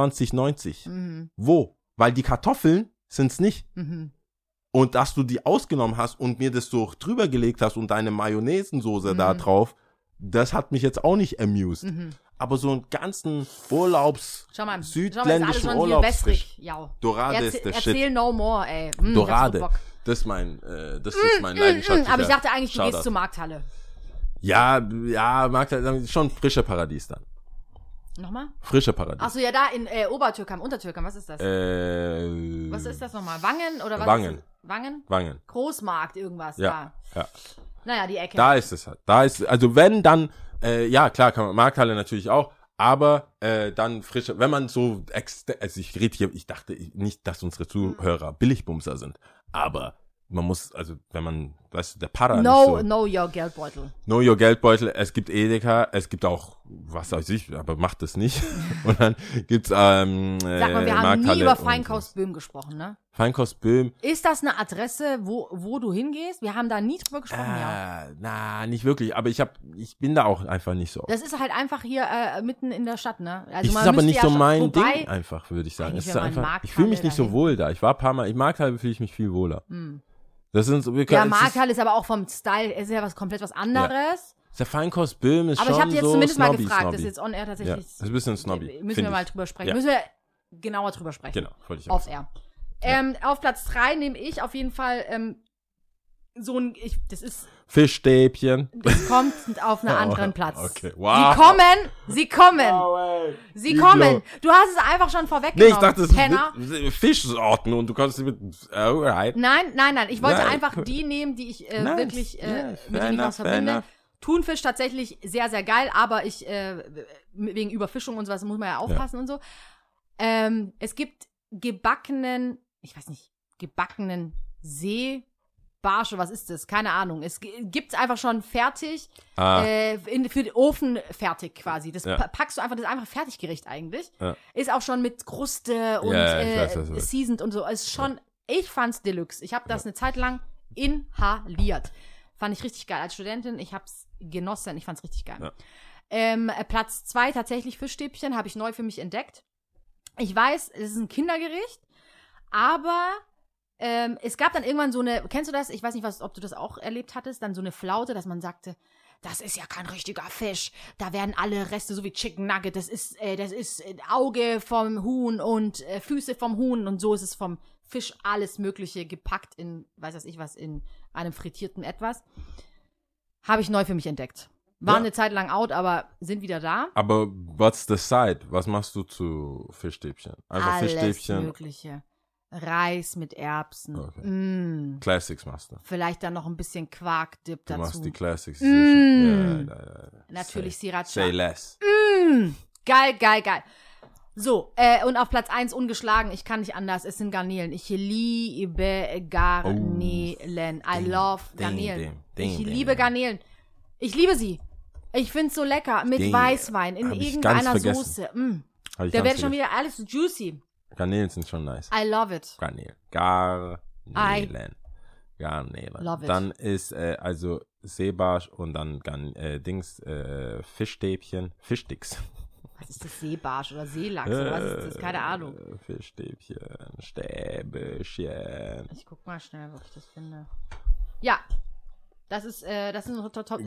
24,90? Wo? Weil die Kartoffeln sind's nicht. Und dass du die ausgenommen hast und mir das so drüber gelegt hast und deine Mayonnaisensoße da drauf, das hat mich jetzt auch nicht amused. Aber so einen ganzen südländischen Urlaubsfisch. Dorade ist der Shit. Erzähl no more, ey. Dorade. Das ist mein leidenschaftlicher Aber ich dachte eigentlich, du gehst zur Markthalle. Ja, Markthalle, schon frische Paradies dann. Nochmal? Frische Paradies. Achso, ja, da in Obertürkheim, Untertürkheim, was ist das? Was ist das nochmal? Wangen oder was? Wangen. Ist das? Wangen? Wangen. Großmarkt, irgendwas Ja, da. ja. Naja, die Ecke. Da ist es halt. Also wenn, dann, ja, klar, kann man, Markthalle natürlich auch, aber dann frische, wenn man so, also ich rede hier, ich dachte nicht, dass unsere Zuhörer Billigbumser sind, aber man muss, also wenn man, weißt du, der Para Know your Geldbeutel. Know your Geldbeutel, es gibt Edeka, es gibt auch, was weiß ich, aber macht das nicht. Und dann gibt's Sag mal, wir haben nie über Feinkost Böhm gesprochen, ne? Feinkost Böhm. Ist das eine Adresse, wo du hingehst? Wir haben da nie drüber gesprochen, ja. Na, nicht wirklich, aber ich bin da auch einfach nicht so. Das ist halt einfach hier mitten in der Stadt, ne? Also ist aber nicht so mein Ding einfach, würde ich sagen. Es ist einfach, ich fühle mich nicht so wohl da. Ich war ein paar Mal, in Markthalle fühle ich mich viel wohler. Das sind so, Markthalle ist aber auch vom Style, ist ja komplett was anderes. Der Feinkost Böhm ist aber schon so ich habe jetzt zumindest mal snobby. gefragt, das ist jetzt on air tatsächlich. Ja, das ist ein bisschen snobby. Müssen wir mal drüber sprechen. Ja. Müssen wir genauer drüber sprechen. Genau, wollte ich auch Off air. Auf Platz 3 nehme ich auf jeden Fall das ist Fischstäbchen. Das kommt auf einen anderen Platz. Okay, wow. Sie kommen. Sie kommen. Du hast es einfach schon vorweggenommen. Nee, ich dachte, es sind Fischsorten und du kannst sie mit, alright. Nein. Ich wollte einfach die nehmen, die ich wirklich mit denen was verbinde. Thunfisch tatsächlich sehr, sehr geil, aber ich, wegen Überfischung und sowas muss man ja aufpassen und so. Es gibt gebackenen Seebarsche, was ist das? Keine Ahnung. Es gibt's einfach schon fertig, für den Ofen fertig quasi. Das packst du einfach, das ist einfach Fertiggericht eigentlich. Ja. Ist auch schon mit Kruste und seasoned und so. Ist schon, ich fand's Deluxe. Ich habe das eine Zeit lang inhaliert. Fand ich richtig geil. Als Studentin, ich hab's genossen. Ich fand's richtig geil. Ja. Platz 2 tatsächlich Fischstäbchen, habe ich neu für mich entdeckt. Ich weiß, es ist ein Kindergericht, aber es gab dann irgendwann so eine, kennst du das? Ich weiß nicht, ob du das auch erlebt hattest, dann so eine Flaute, dass man sagte, das ist ja kein richtiger Fisch. Da werden alle Reste, so wie Chicken Nugget, das ist Auge vom Huhn und Füße vom Huhn und so ist es vom Fisch alles Mögliche gepackt in, in einem frittierten Etwas. Habe ich neu für mich entdeckt. War eine Zeit lang out, aber sind wieder da. Aber what's the side? Was machst du zu Fischstäbchen? Einfach alles Fischstäbchen. Alles Mögliche. Reis mit Erbsen. Okay. Classics machst du. Vielleicht dann noch ein bisschen Quark-Dip dazu. Du machst die Classics. Natürlich Sriracha. Say less. Geil. So, und auf Platz 1 ungeschlagen, ich kann nicht anders, es sind Garnelen. Ich liebe Garnelen. I love Garnelen. Ich liebe Garnelen. Ich liebe sie. Ich find's so lecker. Mit Weißwein, in irgendeiner Soße. Da wird schon wieder alles juicy. Garnelen sind schon nice. I love it. Garnelen. Love it. Dann ist also Seebarsch und dann Fischstäbchen, Fischsticks. Was ist das, Seebarsch oder Seelachs oder was ist das? Keine Ahnung. Fischstäbchen, Stäbchen. Ich guck mal schnell, ob ich das finde. Ja. Das sind unsere Top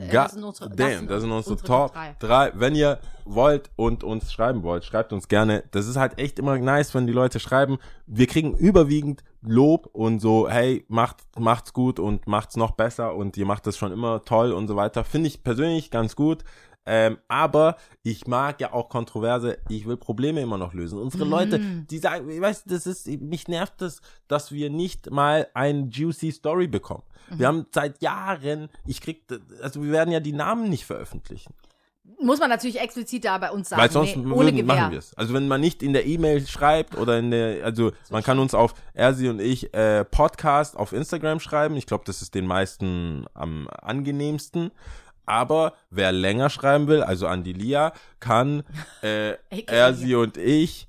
3. Wenn ihr wollt und uns schreiben wollt, schreibt uns gerne. Das ist halt echt immer nice, wenn die Leute schreiben. Wir kriegen überwiegend Lob und so, hey, macht's gut und macht's noch besser und ihr macht das schon immer toll und so weiter. Finde ich persönlich ganz gut. Aber ich mag ja auch Kontroverse, ich will Probleme immer noch lösen. Unsere Leute, die sagen, mich nervt das, dass wir nicht mal ein juicy Story bekommen. Wir haben seit Jahren, wir werden ja die Namen nicht veröffentlichen. Muss man natürlich explizit da bei uns sagen. Weil sonst machen wir es. Also wenn man nicht in der E-Mail schreibt oder man kann uns auf Ersi und ich Podcast auf Instagram schreiben. Ich glaube, das ist den meisten am angenehmsten. Aber wer länger schreiben will, also an die Lia, kann Ersi und ich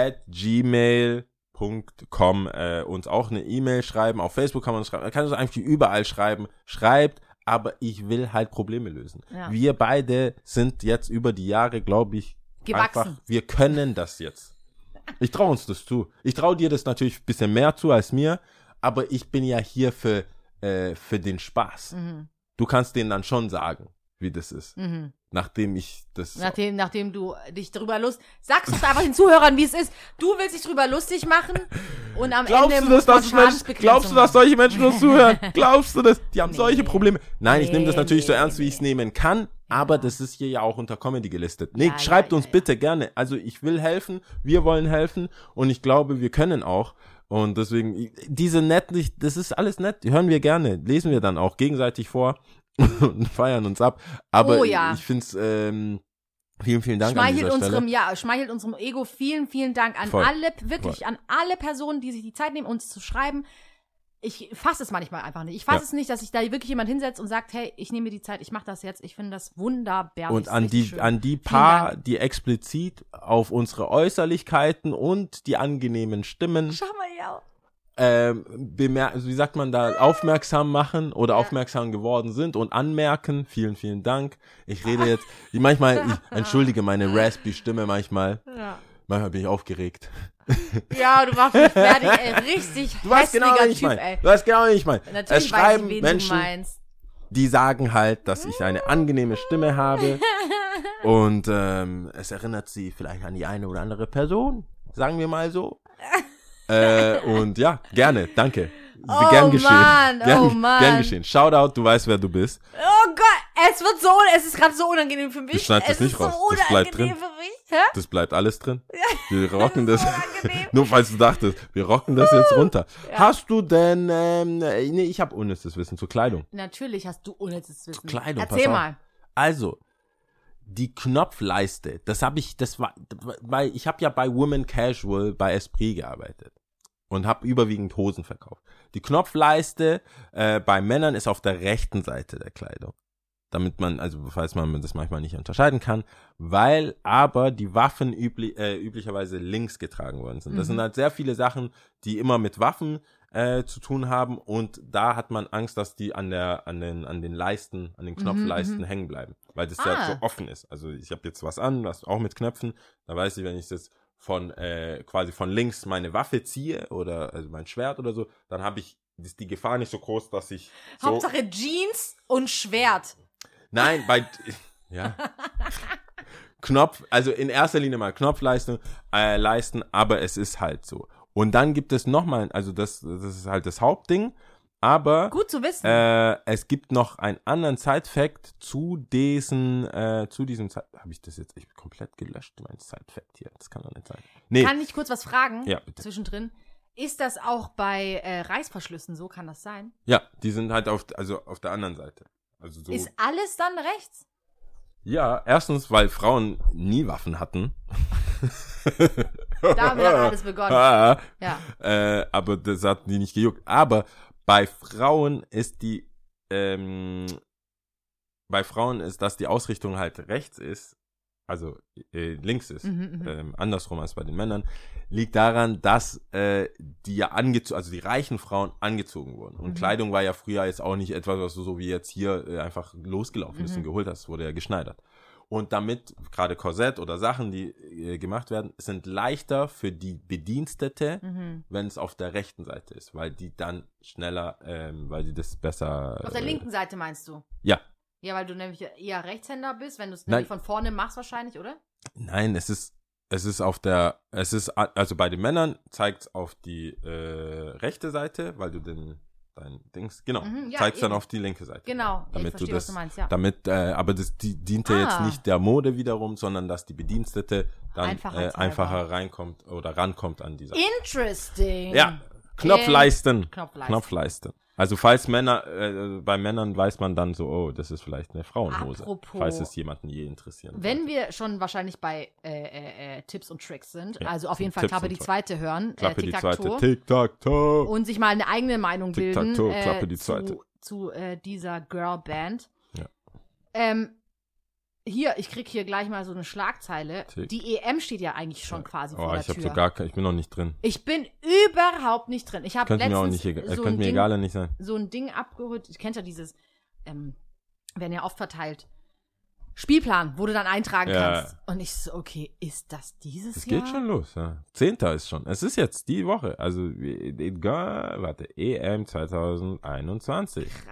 @gmail.com uns auch eine E-Mail schreiben. Auf Facebook kann man schreiben. Man kann uns eigentlich überall schreiben. Schreibt, aber ich will halt Probleme lösen. Ja. Wir beide sind jetzt über die Jahre, glaube ich, gewachsen. Einfach, wir können das jetzt. Ich traue uns das zu. Ich traue dir das natürlich ein bisschen mehr zu als mir, aber ich bin ja hier für den Spaß. Du kannst denen dann schon sagen, wie das ist. Nachdem ich das... Nachdem du dich drüber sagst doch einfach den Zuhörern, wie es ist. Du willst dich drüber lustig machen und am Ende muss man Schadensbegrenzung glaubst du, dass solche Menschen uns zuhören? Glaubst du das? Die haben Nee. solche Probleme. Nein, ich nehme das natürlich so Nee, ernst, wie ich es nehmen kann, aber das ist hier ja auch unter Comedy gelistet. Nee, Ja, schreibt ja, uns ja. bitte gerne. Also ich will helfen, wir wollen helfen und ich glaube, wir können auch. Und deswegen, das ist alles nett, die hören wir gerne, lesen wir dann auch gegenseitig vor und feiern uns ab. Aber Oh ja. ich finde es, vielen Dank an dieser Stelle. Schmeichelt unserem Ego. Vielen Dank an Voll. an alle Personen, die sich die Zeit nehmen, uns zu schreiben. Ich fasse es manchmal einfach nicht. Ich fasse es nicht, dass sich da wirklich jemand hinsetzt und sagt, hey, ich nehme mir die Zeit, ich mache das jetzt. Ich finde das wunderbar. Und an die Vielen paar, Dank. die explizit auf unsere Äußerlichkeiten und die angenehmen Stimmen Schau mal, ja. wie sagt man da, aufmerksam machen oder aufmerksam geworden sind und anmerken. Vielen Dank. Ich rede jetzt, ich entschuldige meine raspy Stimme manchmal. Ja. Manchmal bin ich aufgeregt. Ja, du machst mich fertig, ey. Richtig Du weißt genau, hässlicher was ich Typ, meine. ey. Du weißt genau, was ich meine. Es Natürlich weiß ich, schreiben wen Menschen, du meinst. die sagen halt, dass ich eine angenehme Stimme habe und es erinnert sie vielleicht an die eine oder andere Person, sagen wir mal so. Und ja, gerne, danke. Oh Gern geschehen. Mann, oh Gern Mann. geschehen. Shoutout, du weißt, wer du bist. Oh Gott, es ist gerade so unangenehm für mich. Du schneidest das nicht ist so raus, das bleibt unangenehm drin. für mich. Hä? Das bleibt alles drin. Wir rocken das. so unangenehm. Nur falls du dachtest, wir rocken das jetzt runter. Hast du denn, nee, ich habe unnützes Wissen zur Kleidung. Natürlich hast du unnützes Wissen. Kleidung, Erzähl pass auf. mal. Also, die Knopfleiste, weil ich habe ja bei Women Casual bei Esprit gearbeitet und habe überwiegend Hosen verkauft. Die Knopfleiste bei Männern ist auf der rechten Seite der Kleidung. Damit man, also falls man das manchmal nicht unterscheiden kann, weil aber die Waffen üblicherweise links getragen worden sind. Das sind halt sehr viele Sachen, die immer mit Waffen zu tun haben und da hat man Angst, dass die an den Leisten, an den Knopfleisten hängen bleiben, weil das ja so offen ist. Also ich habe jetzt was an, was auch mit Knöpfen, da weiß ich, wenn ich das quasi von links meine Waffe ziehe oder also mein Schwert oder so, dann ist die Gefahr nicht so groß, dass ich so... Hauptsache Jeans und Schwert. Nein, ja. Also in erster Linie mal Knopfleisten, aber es ist halt so. Und dann gibt es nochmal, also das ist halt das Hauptding, aber Gut zu wissen. es gibt noch einen anderen Side-Fact zu diesem habe ich das jetzt echt komplett gelöscht, mein Side-Fact hier, das kann doch nicht sein. Nee, Kann ich kurz was fragen? Ja, bitte. Zwischendrin. Ist das auch bei Reißverschlüssen so? Kann das sein? ja, die sind halt auf der anderen Seite. Also so. Ist alles dann rechts? Ja, erstens, weil Frauen nie Waffen hatten. Damit hat alles begonnen. Ja. Ja. Aber das hat die nicht gejuckt. Aber bei Frauen ist dass die Ausrichtung halt rechts ist, also links ist, andersrum als bei den Männern, liegt daran, dass die ja die reichen Frauen angezogen wurden. Und Kleidung war ja früher jetzt auch nicht etwas, was du so wie jetzt hier einfach losgelaufen bist und geholt hast, wurde ja geschneidert. Und damit gerade Korsett oder Sachen, die gemacht werden, sind leichter für die Bedienstete, wenn es auf der rechten Seite ist, weil die dann schneller, weil die das besser... Auf der linken Seite meinst du? Ja. Ja, weil du nämlich eher Rechtshänder bist, wenn du es Nein. nämlich von vorne machst wahrscheinlich, oder? Nein, also bei den Männern zeigt es auf die rechte Seite, weil du dein Dings, genau, Ja, zeigst dann eben. auf die linke Seite. Genau, ich Damit verstehe, du was du meinst, ja. Aber das diente jetzt nicht der Mode wiederum, sondern dass die Bedienstete dann Einfachheitshalber. einfacher reinkommt oder rankommt an die Sache. Interesting. Ja, Knopfleisten. Knopfleisten. Also bei Männern weiß man dann so, oh, das ist vielleicht eine Frauenhose. Apropos, falls es jemanden je interessieren Wenn sollte. wir schon wahrscheinlich bei Tipps und Tricks sind, Ja, also auf jeden Fall Tipps Klappe und die Tricks. zweite hören, Klappe die zweite, Tic-Tac-Toe, Tic-Tac-Toe. und sich mal eine eigene Meinung bilden Tic-Tac-Toe, Klappe die zweite. zu dieser Girlband. Ja. Hier, ich krieg hier gleich mal so eine Schlagzeile. Tick. Die EM steht ja eigentlich schon quasi vor der Ich habe Tür. ich bin noch nicht drin. Ich bin überhaupt nicht drin. Ich habe Könnte mir auch letztens nicht, so, könnte ein mir Ding, egal nicht sein. so ein Ding abgeholt. Ich kennt ja dieses, werden ja oft verteilt. Spielplan, wo du dann eintragen Ja. kannst. Und ich so, okay, ist das dieses Es Jahr? geht schon los, ja. 10. ist schon. Es ist jetzt die Woche. Also, EM 2021. Krass.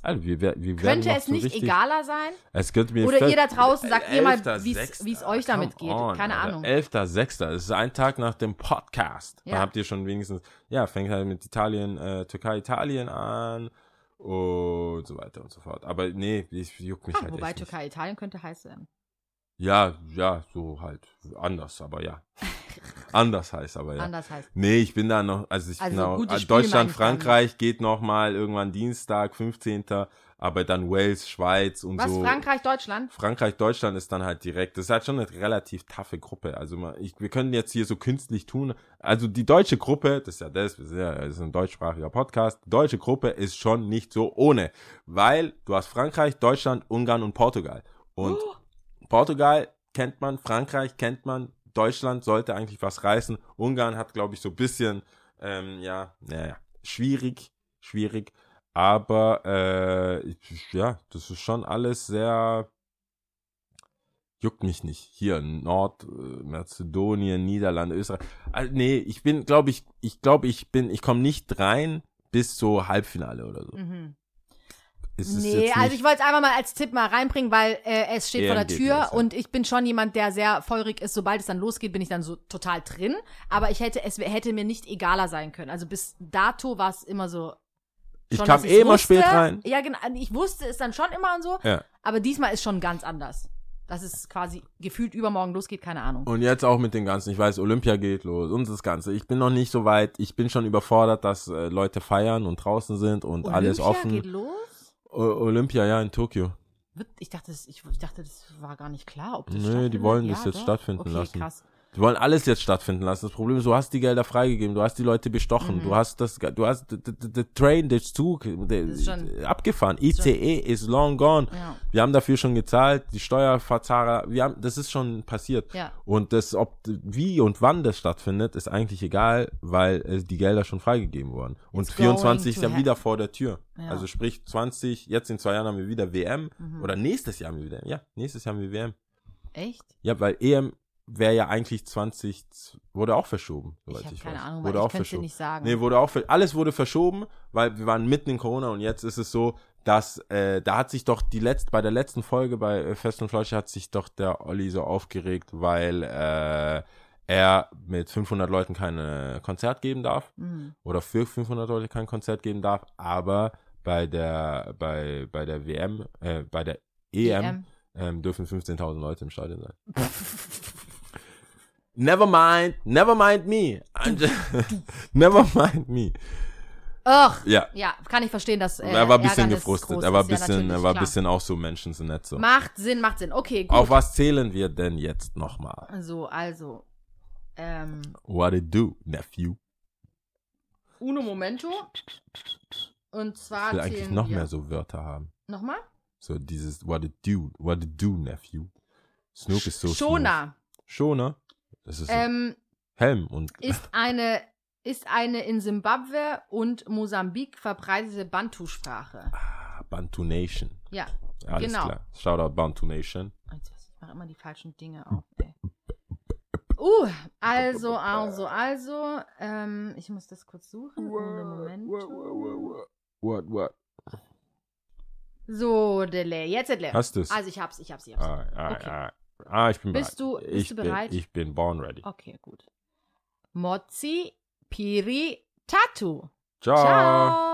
Also wir werden Könnte noch es so nicht richtig, egaler sein? Es könnte mir Oder ihr da draußen, sagt ihr mal, 11.6., wie es euch damit geht. come on, Keine Alter. Ahnung. 11.6. Das ist ein Tag nach dem Podcast. Ja. Dann habt ihr schon wenigstens, ja, fängt halt mit Türkei, Italien an und so weiter und so fort. Aber nee, ich juckt mich halt Wobei echt nicht. Türkei, Italien könnte heiß werden. Ja, so halt. Anders, aber ja. Anders heißt aber ja. Anders heißt. Nee, ich bin da noch, also ich bin Also auch, gute Spiele Deutschland, meine ich Frankreich geht noch mal irgendwann Dienstag, 15. Aber dann Wales, Schweiz und Was, so. Frankreich, Deutschland? Frankreich, Deutschland ist dann halt direkt. Das ist halt schon eine relativ taffe Gruppe. Also wir können jetzt hier so künstlich tun. Also die deutsche Gruppe, das ist ein deutschsprachiger Podcast. Die deutsche Gruppe ist schon nicht so ohne. Weil du hast Frankreich, Deutschland, Ungarn und Portugal. Und Portugal kennt man, Frankreich kennt man, Deutschland sollte eigentlich was reißen. Ungarn hat, glaube ich, so ein bisschen, schwierig. Aber, das ist schon alles sehr, juckt mich nicht. Hier, Nordmazedonien, Niederlande, Österreich. Also, nee, ich komme nicht rein bis so Halbfinale oder so. Mhm. Es ist Nee, jetzt also nicht- ich wollte es einfach mal als Tipp mal reinbringen, weil es steht vor der geht Tür los, ja. und ich bin schon jemand, der sehr feurig ist. Sobald es dann losgeht, bin ich dann so total drin. Aber es hätte mir nicht egaler sein können. Also bis dato war es immer so. Ich schon, kam dass ich's immer wusste. spät rein. Ja, genau. Ich wusste es dann schon immer und so. Ja. Aber diesmal ist schon ganz anders. Dass es quasi gefühlt übermorgen losgeht, keine Ahnung. Und jetzt auch mit dem Ganzen, ich weiß, Olympia geht los und das Ganze. Ich bin noch nicht so weit, ich bin schon überfordert, dass Leute feiern und draußen sind und alles offen. Geht los? Olympia, ja, in Tokio. Ich dachte, das war gar nicht klar, ob das Nee, stattfindet. die wollen das Ja, jetzt doch. stattfinden Okay, lassen. Krass. Die wollen alles jetzt stattfinden lassen. Das Problem ist, du hast die Gelder freigegeben, du hast die Leute bestochen, du hast the train, der Zug, ist schon- abgefahren. ICE is long gone. Ja. Wir haben dafür schon gezahlt, die Steuerverzahler, das ist schon passiert. Ja. Und wie und wann das stattfindet, ist eigentlich egal, weil die Gelder schon freigegeben wurden. Und It's 24 ist going ja to wieder vor der Tür. Ja. Also sprich 20, jetzt in 2 Jahren haben wir wieder WM. Oder nächstes Jahr haben wir wieder, nächstes Jahr haben wir WM. Echt? Ja, weil EM wäre ja eigentlich 20, wurde auch verschoben, Ich soweit habe ich keine weiß. Ahnung, Wurde weil auch ich könnte dir verschoben. nicht sagen. Nee, alles wurde verschoben, weil wir waren mitten in Corona und jetzt ist es so, dass da hat sich doch bei der letzten Folge bei Fest und Flauschig hat sich doch der Olli so aufgeregt, weil er mit 500 Leuten kein Konzert geben darf oder für 500 Leute kein Konzert geben darf, aber bei der WM, bei der EM dürfen 15.000 Leute im Stadion sein. Never mind me. Never mind me. Ach, Ja. ja, kann ich verstehen, dass Er war ein bisschen Ärgernis gefrustet. groß Er war ein ist. Ja, bisschen, natürlich, er war ein klar. bisschen auch so Menschen sind nicht so. Macht Sinn. Okay, gut. Auf was zählen wir denn jetzt nochmal? Also, What it do, nephew? uno momento. Und zwar Ich will eigentlich zählen noch wir. mehr so Wörter haben. Nochmal? So dieses what it do, nephew. Snoop ist so Shona. smooth. Shona? Das ist so Helm und Ist eine in Simbabwe und Mosambik verbreitete Bantu-Sprache. Bantu Nation. Ja, Alles genau. klar. Shoutout Bantu Nation. Ich mache immer die falschen Dinge auf, ey. Also, ich muss das kurz suchen. Moment. What? So, Dele, jetzt Dele. Hast du's? Also, ich hab's. Okay. Ich bin Bist bereit. du bereit? Ich bin born ready. Okay, gut. Mozi, Piri, Tatu. Ciao. Ciao.